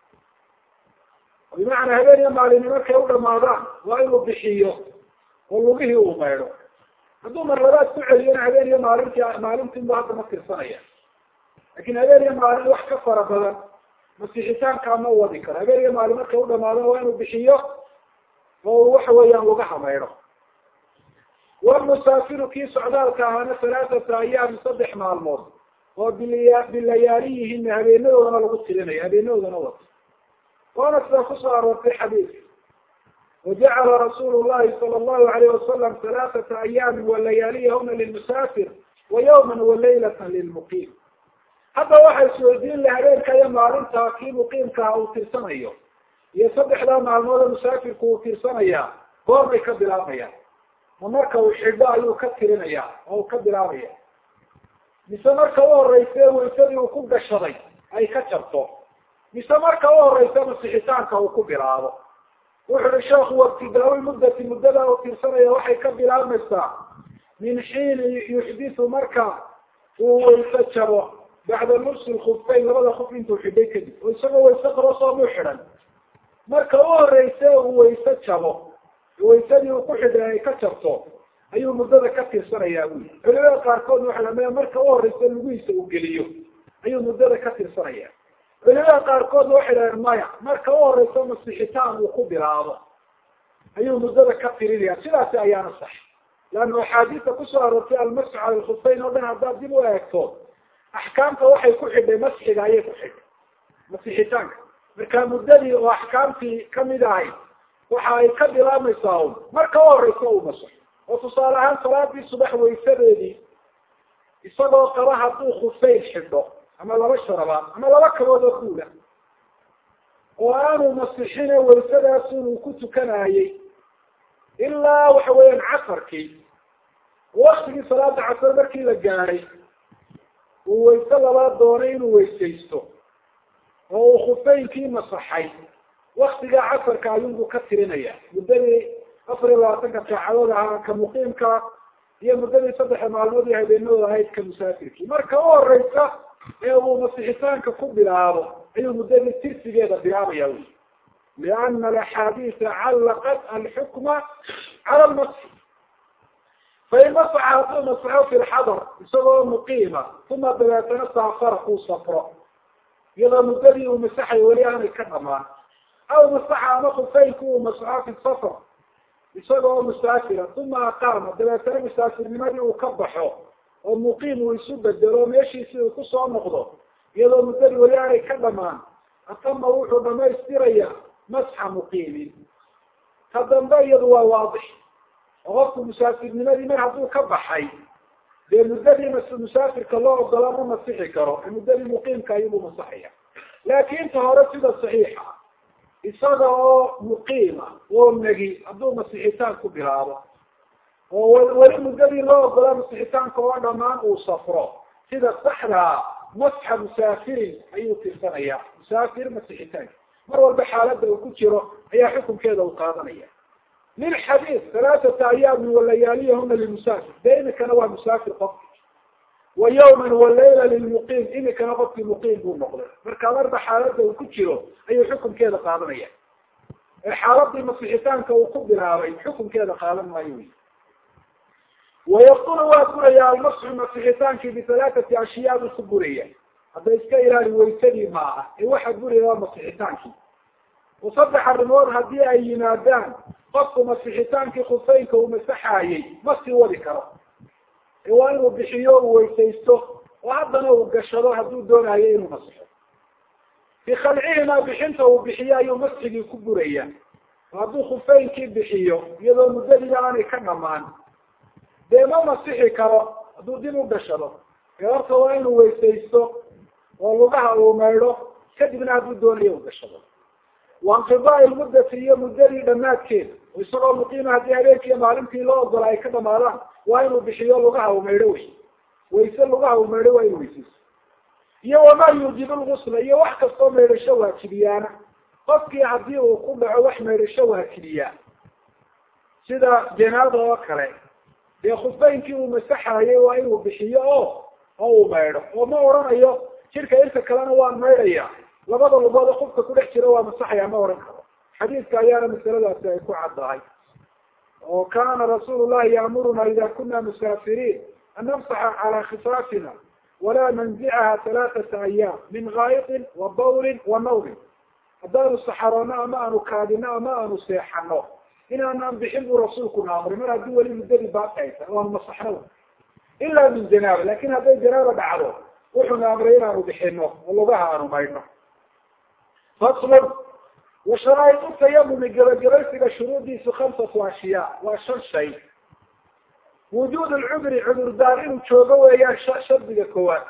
bimacnaa habeen iyo maalin markay u dhamaadaan waa inuu bixiyo oo lugihii uu maydho hadduu mar labaad ku celiyona habeen iyo maalintiinba hadda ma tirsanaya lakin habeen iyo maalin wax ka fara badan masixitaankaa ma wadi karo habeen iyo maalin markay u dhamaadaan waa inuu bixiyo oo waxa weeyaan lugaha maydho walmusaafiru kii socdaalka ahaana 3 ayaam 3 maalmood oo bilayaaliyihina habeenadoodana lagu tirinayo habeenadoodana wata waana sida kusoo aroortay xadiis wajacala rasuulu llahi sala allahu alayhi wasalam 3 ayaam walayaaliyahuna lilmusaafir wayawman walaylatan lilmuqiim hadda waxay isweydiin la habeenka iyo maalinta kii muqiimkaha uu tirsanayo iyo 3 maalmood musaafirku uu tirsanayaa goor bay ka bilaabayaan ma marka uu xidho ayuu ka tirinaya oo ka bilaabaya mise marka u horeysa waysadii uu ku gashaday ay ka jabto mise marka u horeysa masixitaanka uu ku bilaabo wuxuu sheekhu wabtidaawi muddada uu tirsanaya waxay ka bilaabmaysaa min xiin yuxdithu marka uu wayse jabo bacda lubsi lkhuffayn labada khuf intuu xidhay kadib oo isagoo wayse qabo soomuu xidhan marka u horeysa uu wayse jabo waysadii uu ku xidhay ay ka jabto ayuu muddada ka tirsanayaa wy culimada qaarkood waxa lamida marka u horeysa lugihiisa uu geliyo ayuu muddada ka tirsanaya culimada qaarkood waxay dhahdeen maya marka u horeysa masixitaan uu ku bilaabo ayuu muddada ka tirinaya sidaasi ayaana sax leanna axaadiista kusoo aroortay almasxu cala lkhuffayn oo dhan haddaad dib u eegto axkaamta waxay ku xidhay masxiga ayay ku xidhay masixitaanka marka muddadii oo axkaamtii kamid ahayd waxa ay ka bilaabmaysaa un marka u horeysa uu masaxo oo tusaale ahaan salaadii subax waysadeedii isagoo qaba hadduu khuffayn xidho ama 2 sharabaad ama 2 kabood oo kuula oo aanu masixine waysadaas inuu ku tukanayay ilaa waxa weeyaan casarkii waktigii salaada casar markii la gaaray uu wayse labaad doonay inuu weysaysto oo uu khufaynkii masaxay waktigaa casarka ayuunbuu ka tirinaya muddadii 24 saacadood ahaa ka muqiimka iyo muddadii 3 maalmood iyo habeenadooda ahayd ka musaafirkii marka u horeysa ee uu masixitaanka ku bilaabo ayuu muddadii tirsigeeda bilaabaya wy liana alaxaadiisa callaqat alxukma cala lmasxi fain masaxa hadduu masaxo fi lxadar isagoo muqiima uma dabeetana saafara uu safro iyadoo muddadii uu masaxay weli aanay ka dhamaan aw masaxa ama khufeynku uu masaxo fi safar isagoo musaafira uma aqaama dabeetana musaafirnimadii uu ka baxo oo muqiim uu isu bedelo meeshiisi uu kusoo noqdo iyadoo muddadii weli aanay ka dhamaan atama wuxuu dhamaystiraya masxa muqiimin ka dambe iyadu waa waadix oo qofku musaafirnimadii mar hadduu ka baxay dee muddadii musaafirka loo ogola ma masixi karo muddadii muqiimka ayubuu masaxaya laakin ta hore sida saxiixa isaga oo muqiima oo negi hadduu masixitaan ku bilaabo oo weli muddadii loo ogola masixitaanka oo dhamaan uu safro sida saxdaa masxa musaafirin ayuu tirsanaya musaafir masixitaanka mar walba xaalada uu ku jiro ayaa xukunkeeda uu qaadanaya lilxadiis 3 ayaam walayaaliyahuna limusaafir de imikana waa musaafir qofki wa yawman walayla lilmuqiim imikana qofkii muqiim buu noqday marka marba xaalada uu ku jiro ayuu xukunkeeda qaadanaya xaaladii masixitaanka uu ku bilaabay xukunkeeda qaadan maayo wy wayabtulu waa buraya almasxu masixitaankii bi3 ashyaa buu ku buraya hadda iska ilaali waysadii maaha ee waxa buraya masixitaankii oo 3 arrimood haddii ay yimaadaan qofku masixitaankii khufeynka uu masaxayay ma sii wadi karo ee waa inuu bixiyo uu weysaysto oo haddana uu gashado hadduu doonayo inuu masixo fi khalcihima bixinta uu bixiyo ayuu masxigii ku buraya hadduu khufeynkii bixiyo iyadoo muddadiiba aanay ka dhamaan dee ma masixi karo hadduu dib u gashado ee horta waa inuu weysaysto oo lugaha uu maydho kadibna hadduu doonayo uu gashado wainqidaa ilmuddati iyo muddadii dhamaadkeeda isagoo muqiima haddii habeenkiiyo maalintii loo ogola ay ka dhamaadaan waa inuu bixiyo lugaha uu maydho wey wayse lugaha uu maydho waa inuu weysaysto iyo wamaa yuujibu lgusla iyo wax kastoo maydhasho waajibiyaana qofkii haddii uu ku dhaco wax maydhasho waajibiyaa sida janaada oo kale dee khufaynkii uu masaxayay waa inuu bixiyo oo uu maydho oo ma odhanayo jirka inta kalena waan maydhaya labada lugood qofka ku dhex jira waa masaxaya ma odhan karo xadiidka ayaana masaladaasi ay ku caddahay oo kaana rasuulu llahi yaamuruna ida kuna musaafiriin an namsaxa calaa khifaafina walaa nanzicaha halaaثata ayaam min gaayiطin wa bawlin wa nawmin haddaanu saxaroono ama aanu kaadino ama aanu seexano inaanaan bixin buu rasuulkuna amray mar haddii weli muddadii baaqaysa waanu masaxno ilaa min janaaba lakin hadday janaaba dhacdo wuxuuna amray inaanu bixino oo lugaha aanu maydhno faslun washaraa'idu tayamumi gabagabaysiga shuruudiisu 5 ashyaa waa 5 shay wujuud alcudri cudurdaar inuu joogo weeyaan shardiga koowaad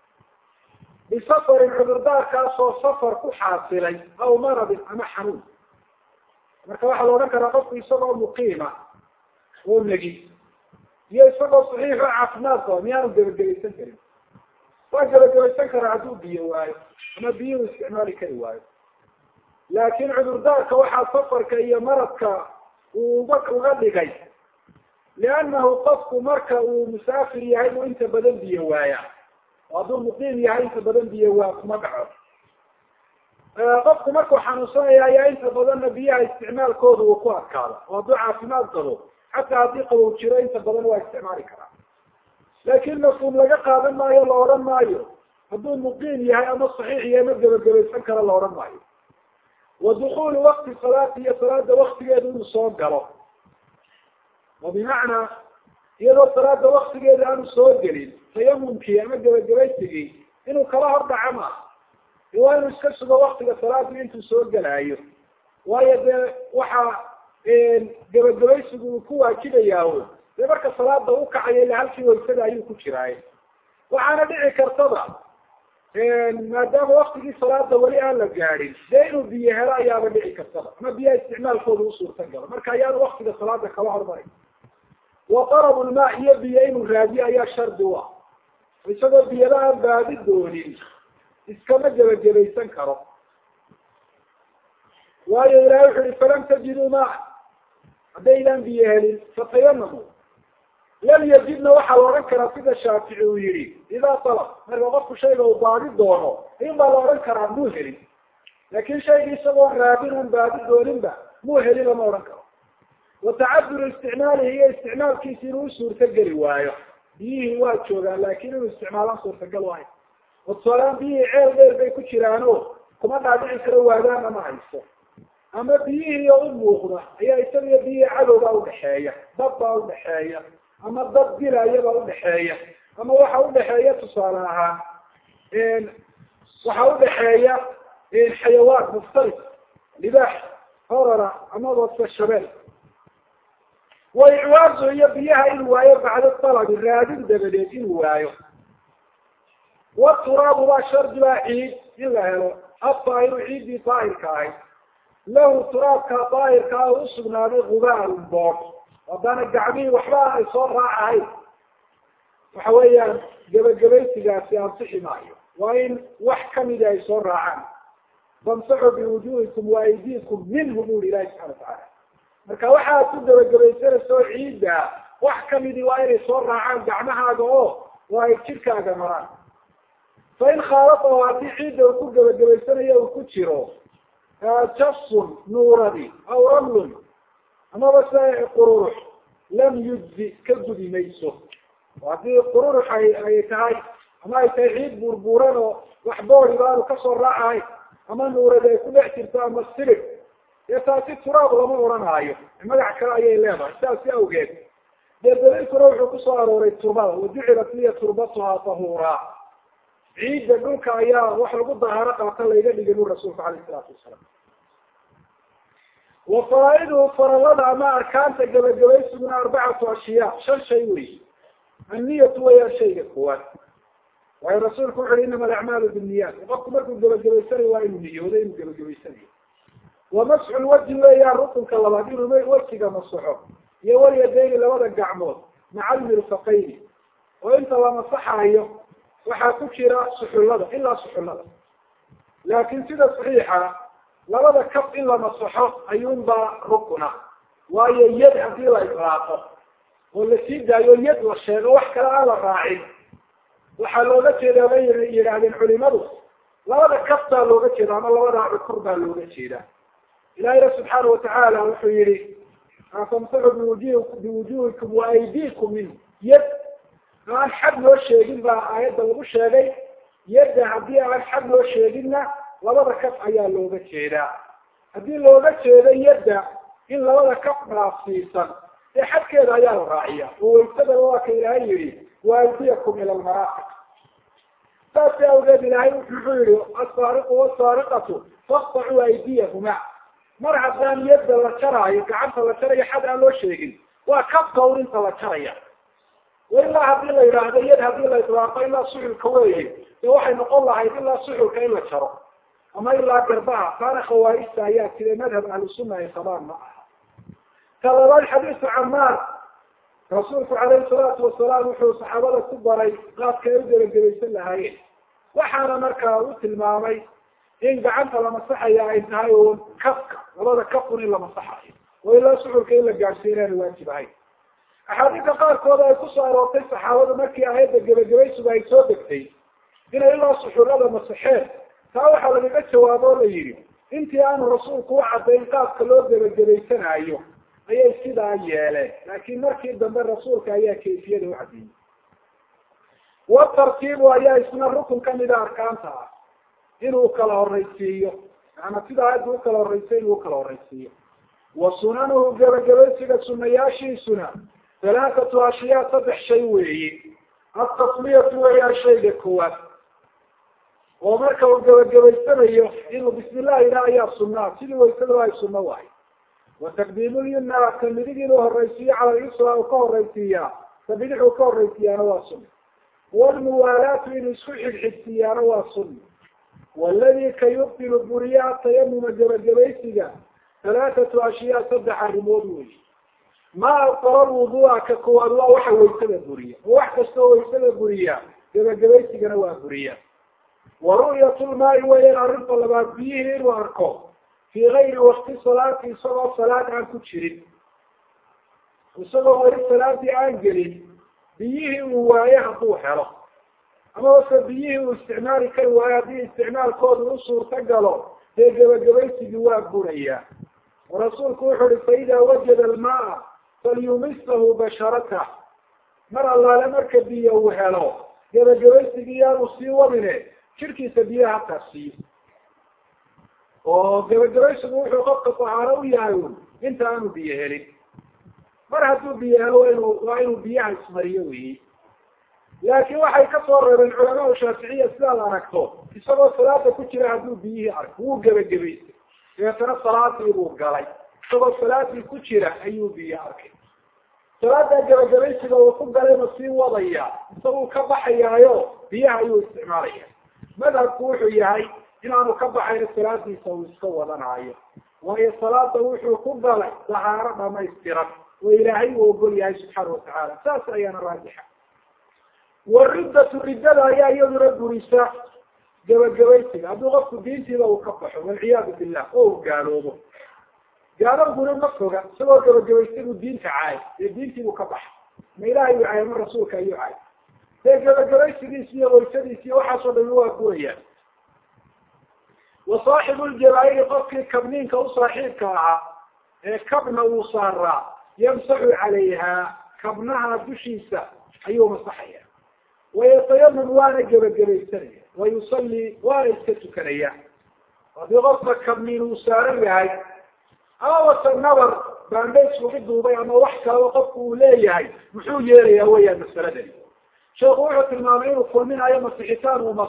bisafarin cudurdaarkaasoo safar ku xaasilay aw maradin ama xanuun marka waxaa la odhan karaa qofku isagoo muqiima oo negi iyo isagoo saxiix oo caafimaad qaba miyaanu gabagabaysan karin waa gabagabaysan karaa hadduu biyo waayo ama biyuhu isticmaali kari waayo laakin cudurdaarka waxaa safarka iyo maradka uu uga dhigay liannahu qofku marka uu musaafir yahay uu inta badan biyo waaya hadduu muqiim yahay inta badan biyo waa kuma dhaco qofku markuu xanuunsanaya ayaa inta badanna biyaha isticmaalkooda uu ku adkaado oo hadduu caafimaad qabo xataa haddii qabow jiro inta badan waa isticmaali karaa laakin mafhuum laga qaadan maayo la odhan maayo hadduu muqiim yahay ama saxiix yahay ma gabagabaysan karo la odhan maayo wadukulu wakti salaati iyo salaada waktigeeda inuu soo galo oo bimacnaa iyadoo salaada waktigeeda aanu soo gelin tayamumkii ama gabagabaysigii inuu kala hor dhaco maaha waa inuu iska sugo waktiga salaadii intuu soo gelaayo waayo dee waxa gabagabaysigu uu ku waajibayaa dee marka salaada u kacaya ila halkii waysada ayuu ku jiraaye waxaana dhici kartada maadaama waktigii salaada weli aan la gaadhin dee inuu biyo helo ayaaba dhici kartada ama biyaha isticmaalkooda u suurtan galo marka ayaanu waktiga salaada kala hormaray wa talabu lmaa iyo biyo inuu raadiyo ayaa shardi u ah isagoo biyada aan baadi doonin iskama gebagabaysan karo waayo ilahay wuxu uhi falam tajiduu maa haddaydaan biyo helin fatayamamu lam yajidna waxaa la odhan karaa sida shaafici uu yihi idaa talab marka qofku shayga uu baadi doono in baa la odhan karaa muu helin laakin shayga isagoon raadin un baadi dooninba muu helin lama odhan karo watacaduru isticmaalihi iyo isticmaalkiisi inuu suurta geli waayo biyihii waa joogaan laakin inuu isticmaalaan suurtagal waayo oo tusaalaan biyihii ceel dheer bay ku jiraano kuma dhaadhici karo waadaana ma hayso ama biyihii oo u muuqda ayaa isagiyo biyihii cadowbaa udhaxeeya dab baa udhaxeeya ama dad dilayabaa udhaxeeya ama waxa udhaxeeya tusaale ahaan waxa udhaxeeya xayawaan muftaris libaax horara ama wasa shabeel waicwaazu iyo biyaha inuu waayo bacda talabi raadin dabadeed inuu waayo waturaabu baa shardi baa ciid in la helo adaahiru ciiddii daahirka ahayd lahu turaabka daahirka ah usugnaaday gubaarun bood haddana gacmihii waxba aanay soo raacahayn waxa weeyaan gebagabaysigaasi ansixi maayo waa in wax kamida ay soo raacaan famsaxuu biwujuhikum wa aydiikum minhu bu uri ilahi subxana watacaala marka waxaad ku gebagabaysanayso ciidda wax kamidii waa inay soo raacaan gacmahaaga oo ay jirkaaga maraan fain khaalafahu haddii ciidda uu ku gebagabaysanayo uu ku jiro jasun nuuradi aw ramlun amaba se qururux lam yujzi ka gudi mayso haddii qururux ay tahay ama ay tahay ciid burburan oo wax boodi baanu kasoo raacahay ama nuuradi ay ku dhex jirto ama silig dee taasi turaab lama odhanaayo magac kale ayay leedahay saasi awgeed dee daliilkuna wuxuu kusoo arooray turbada wajucilat liya turbatuhaa tahuuraa ciidda dhulka ayaa wax lagu dahaaro qaata layga dhigay bu rasuulku alayh isalaatu wasalaam wa faraa'iduhu faralada ama arkaanta gebagabaysiguna 4 ashyaa 5 shay wey anniyatu waya shayga koowaad waayo rasuulku wuxu uhi inama alacmaalu binniyaat qofku markuu gebagabaysanayo waa inuu niyoodo inuu gebagabaysanayo wamasxu lwajhi weeyaan rukunka labaad inuu wejiga masaxo iyo walyadayni labada gacmood maca almirfaqayni oo inta la masaxayo waxaa ku jira suxullada ilaa suxullada. laakiin sida saxiixa labada kaf in la masaxo ayuunbaa rukuna, waayo yad haddii la iطlaaqo oo lasii daayo yad la sheego wax kale aan la raacin, waxaa looga jeedaa bay yidhaahdeen culimadu labada kaftaa looga jeeda ama labada cukur baa looga jeeda. ilaahina subxaana watacaala wuxuu yihi famsaxu biwujuhikum waaydiikum minhu, yad aan xad loo sheegin baa aayadda lagu sheegay. yadda haddii aan xad loo sheeginna labada kaf ayaa looga jeedaa. haddii looga jeedo yadda in labada kaf dhaafsiisan ee xadkeeda ayaa la raaciya, oo waysada waa ka ilaahay yihi waaydiyakum ila almaraafiq. saas awgeed ilaahay wuxuu yihi asaariqu wasaariqatu faqtacuu aydiyahuma. mar haddaan yadda la jaraayo, gacanta la jarayo xad aan loo sheegin, waa kafka un inta la jaraya. ilaa hadii la yidhaahdo yad hadii la iطlaaqo ilaa suxulka weeye, dee waxay noqon lahayd ilaa suxulka in la jaro ama ilaa garbaha. taana khawaarijta ayaa tida madhab ahlusunna ay qabaan ma aha. talabaad xadiisu camaar, rasuulku calayhi salaatu wasalaam wuxuu saxaabada ku baray qaabka ay u gebagabaysan lahaayeen, waxaana markaa u tilmaamay in gacanta la masaxaya ay tahay un kafka, labada kafun in la masaxayo, oo ilaa suxulka in la gaadhsiiyo inaanu waajib ahayn. axaadiista qaarkood ay kusoo aroortay saxaabada markii aayadda gebagabaysigu ay soo degtay inay ilaa suxullada masaxeen, taa waxaa lagaga jawaabo oo la yidhi intii aanu rasuulku u cadayn qaabka loo gebagabaysanayo ayay sidaa yeeleen, laakiin markii dambe rasuulka ayaa kayfiyada u cadiyey. watartiibu ayaa isna rukun kamida arkaanta ah, inuu kala horaysiiyo, maana sida aayadda u kala horeysa inuu kala horeysiiyo. wa sunanuhu gebagabaysiga sunayaashiisuna halaathatu ashyaa, saddex shay weeye. altasmiyatu weeyaan shayga koowaad, oo marka uu gebagabaysanayo inuu bismi illah ilah ayaa sunaa, sidii waysada ay sunno wahay. wa taqdiimu lyumna, ka midig inuu horeysiiyo cala lyusra uu ka horeysiiyaa, ka bidix uu ka horeysiiyaana waa sunna. walmuwaalaatu inuu isku xigxigsiiyaana waa sunna. waladi ka yubtilu buriyaa tayamuma gebagabaysiga halaathatu ashyaa, saddex arrimood weeye. ma abtala lwuduu'a, ka koowaad waa waxa waysada buriya, oo wax kastoo waysada buriya gebagabaysigana waa buriya. wa ru'yat lmaai weeyaan arrinta labaad, biyihii inuu arko fii gayri wakti salaati, isagoo salaad aan ku jirin, isagoo weli salaadii aan gelin, biyihii uu waaye hadduu helo, amase biyihii uu isticmaali kari waayo haddii isticmaalkooda u suurta galo, dee gebagabaysigii waa buraya. rasuulku wuxuu uhi faida wajada almaa falyumisahu basharatah, mar allaale marka biyo uu helo gebagabaysigii yaanu sii wadine jirkiisa biyaha taasiiyo. oo gebagabaysigu wuxuu qofka tahaaro u yahay inta aanu biyo helin. mar hadduu biyo helo waa inuu biyaha ismariyo weyi. laakiin waxay kasoo reebeen culamaau shaaficiya sidaad aragto, isagoo salaada ku jira hadduu biyihii arko wuu gebagabaysay, dabeetana salaadii buu galay, isagoo salaadii ku jira ayuu biyo arkay. salaada gebagabaysiga uu ku galay ma sii wadaya, isaguu ka baxayaayo biyaha ayuu isticmaalaya. madhabku wuxuu yahay inaanu ka baxayno salaadiisa uu iska wadanaayo, waayo salaada wuxuu ku galay dahaaro dhamaystiran oo ilaahay uu ogol yahay subxaana watacaala. saas ayaana raajixa. wariddatu, riddada ayaa iyaduna burisa gebagabaysiga, hadduu qofku diintiida uu ka baxo walciyaadu billah oo uu gaaloobo. gaalowguna ma foga, isagoo gebagabaysigu diinta caay, dee diintiibuu ka baxa. ma ilaahay uu caay ma rasuulka ayuu caay, dee gebagabaysigiisi iyo waysadiisi iyo waxaasoo dhami waa burayaan. wa saaxibu ljabaa'iri, qofkii kabniinka u saaxiibka ahaa ee kabna uu saaraa, yamsaxu calayha, kabnaha dushiisa ayuu masaxaya. wayatayamam, waana gebagabaysanaya. wayusalli, waana iska tukanaya. haddii qofka kabniin uu saaran yahay, ama wase nabar baandays lagu duubay ama wax kalaba qofku uu leeyahay, muxuu yeelayaa weyaan masaladani. sheekhu wuxuu tilmaamay inuu kulminayo masixitaan uu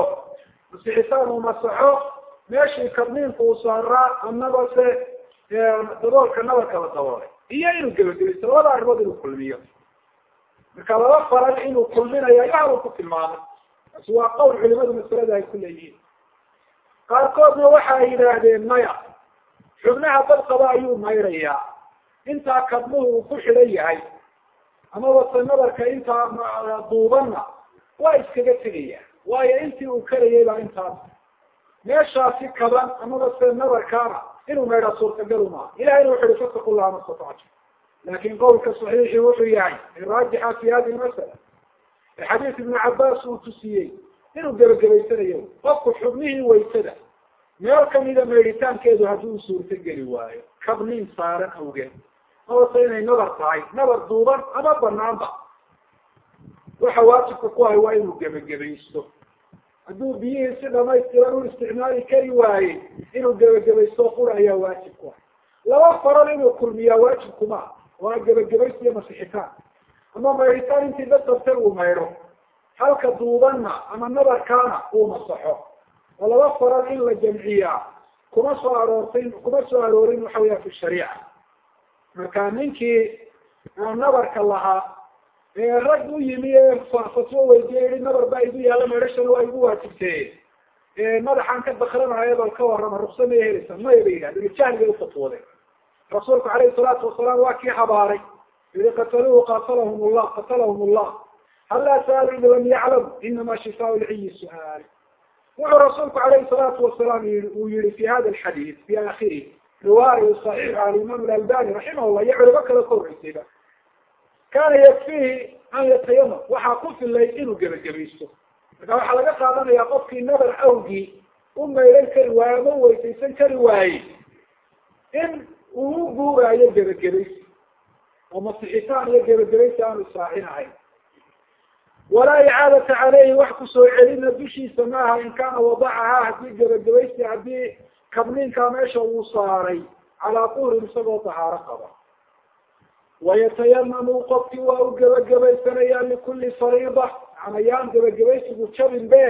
masaxo meeshii kabniinku uu saaraa, amaba se daboolka nabarka la daboolay, iyo inuu gebagabaysto. labada arrimood inuu kulmiyo. marka laba faran inuu kulminayo ayaa uu ku tilmaamay. taasi waa qowl culimadu masalada ay ku leeyihiin. qaarkoodna waxa ay yidhaahdeen maya, xubnaha dad qaba ayuu mayrayaa, intaa kabnuhu uu ku xidhan yahay, ama wase nabarka intaa duubanna waa iskaga tegaya waayo intii uu karayay baa intaas meeshaasi kaban amaba se nadarkaana inuu meedhaa suurtagal maaha ilahayna wuxu uhi fattaqu llaha mastatactum laakin qowlka saxiixi wuxuu yahay raajixa fi hadihi masala xadiis ibnu cabaas uu tusiyey inuu gebagabaysanayo qofku xubnihii waysada meel kamida meedhitaankeedu haddii uu suurtogeli waayo kabnin saaran awgeed amase inay nadar tahay nadar duuban ama banaanba waxa waajibka ku hay waa inuu gebagabaysto hadduu biyihii si dhamaystiran u isticmaali kari waaye inuu gebagabaysto qura ayaa waajib ku hay laba faral inuu kulmiyaa waajibkuma waa gebagabayst iyo masixitaan ama maydhitaan intii dadabtan uu maydho halka duubanna ama nadarkaana uu masaxo oo laba faral in la jamciyaa kuma soo aroorin waxa weya fi shariica marka ninkii nadarka lahaa ee rag u yimi ee fatwo weydiye yihi nabar baa igu yaalla maydhashana waa igu waajibtee madaxaan ka dakranayo bal ka warrama ruksa may helaysa maya bay yidhahdeen jahli bay ufatwooday rasuulku calayhi salaatu wasalaam waa kii habaaray yii qataluuhu qatalahum llah hallaa saalu in lam yaclam inama shifaa lciyi su-aal wuxuu rasuulku calayhi salaatu wasalaam uu yihi fi hada alxadiid fi aakhirih riwaaya saxiix alimam alalbani raximah llah iyo culimo kale ka horreysayba kaana yakfihi an yatayamam waxaa ku filay inuu gebagabaysto marka waxaa laga qaadanayaa qofkii nadar awgii u maydhan kari waaye ama weysaysan kari waaye in uu u guuraayo gebagabaysi oo masixitaan iyo gebagabaysi aanu israacin ahayn walaa icaadata caleyhi wax kusoo celina dushiisa maaha in kaana wadacahaa hadii gebagabaysi haddii kabniinkaa meesha uu saaray calaa tuhrin isagoo tahaaro qaba wayatayamamu qofkii waa u gebagabaysanayaa likulli fariida anayaan gebagabaysigu jabin be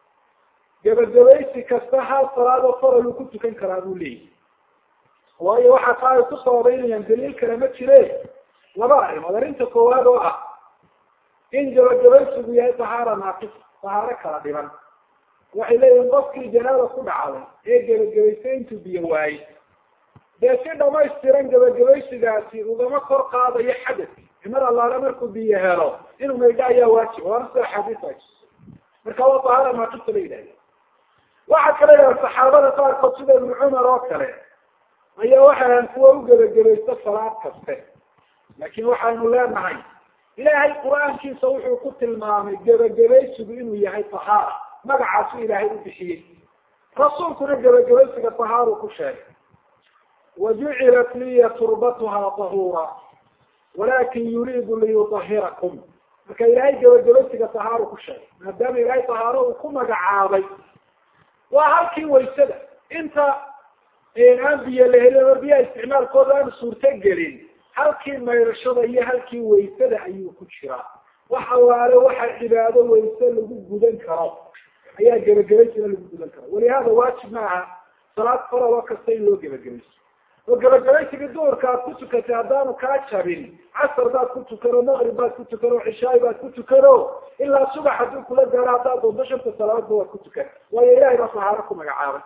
gebagabaysi kasta hal salaado faral uu ku tukan karaa buu leeyahy waayo waxaa taa ay ku sababeynayaan daliil kale ma jire laba arrimood arrinta koowaad oo ah in gebagabaysigu yahay tahaara naaqis tahaaro kala dhiban waxay leeyihin qofkii janaaba ku dhacday ee gebagabaysay intuu biyo waayey dee si dhamaystiran gebagabaysigaasi ugama kor qaadayo xadadki mar allaale markuu biyo helo inuu maydho ayaa waajib waana sida axaadiis ay marka waa tahaara naaqista la yidhahda waxaa kale yaha saxaabada qaarkood sida ibnu cumar oo kale ayaa waxaan kuwa u gebagabaysta salaad kaste laakin waxaynu leenahay ilaahay qur-aankiisa wuxuu ku tilmaamay gebagabaysigu inuu yahay tahaara magacaasu ilaahay u bixiyey rasuulkuna gebagabaysiga tahaaru ku sheegay wajucilat liya turbatuha tahuura walakin yuriidu liyutahirakum marka ilaahay gebagabaysiga tahaaru ku sheegay maadaama ilaahay tahaaro uu ku magacaabay waa halkii waysada inta aan biyo la helin oo biyaha isticmaalkooda aan suurto gelin halkii maydhashada iyo halkii waysada ayuu ku jiraa wax allaale waxa cibaado wayse lagu gudan karo ayaa gebagabaysina lagu gudan karo walihada waajib maaha salaad faral oo kasta in loo gebagabayso oo gebagabaysiga duhurka aad ku tukatay haddaanu kaa jabin casar baad ku tukano maqrib baad ku tukano cishaay baad ku tukano ilaa subax hadduu kula gaaro haddaad doonto shanta salaadoodba waad ku tukan waayo ilahay baa tahaaro ku magacaabay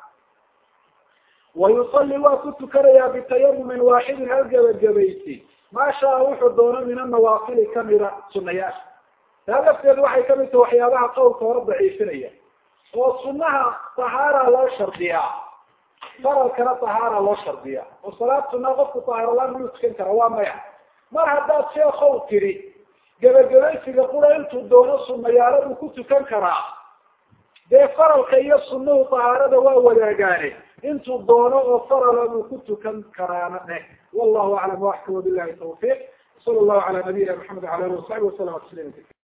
wayusali waa ku tukanayaa bitayamumin waaxidin hal gebagabaysi maashaa wuxuu doono min anawaafili kamida sunayaasha taa lafteedu waxay kamid tahay waxyaabaha qowlka hore daciifinaya oo sunaha tahaara loo shardiyaa faralkana tahaara loo shardiyaa oo salaad sunaa qofku tahaaralaan inuu tukan kara waa maya mar haddaad sheekow tiri gebagabaysiga qura intuu doono sunayaaladuu ku tukan karaa dee faralka iyo sunuhu tahaarada waa wadaagaane intuu doono oo farala buu ku tukan karaana dheh wallahu aclam waxka wabilahi tawfiiq sala allahu cala nabiyina maxamed wala alihi wasaxbi wasalam tasliima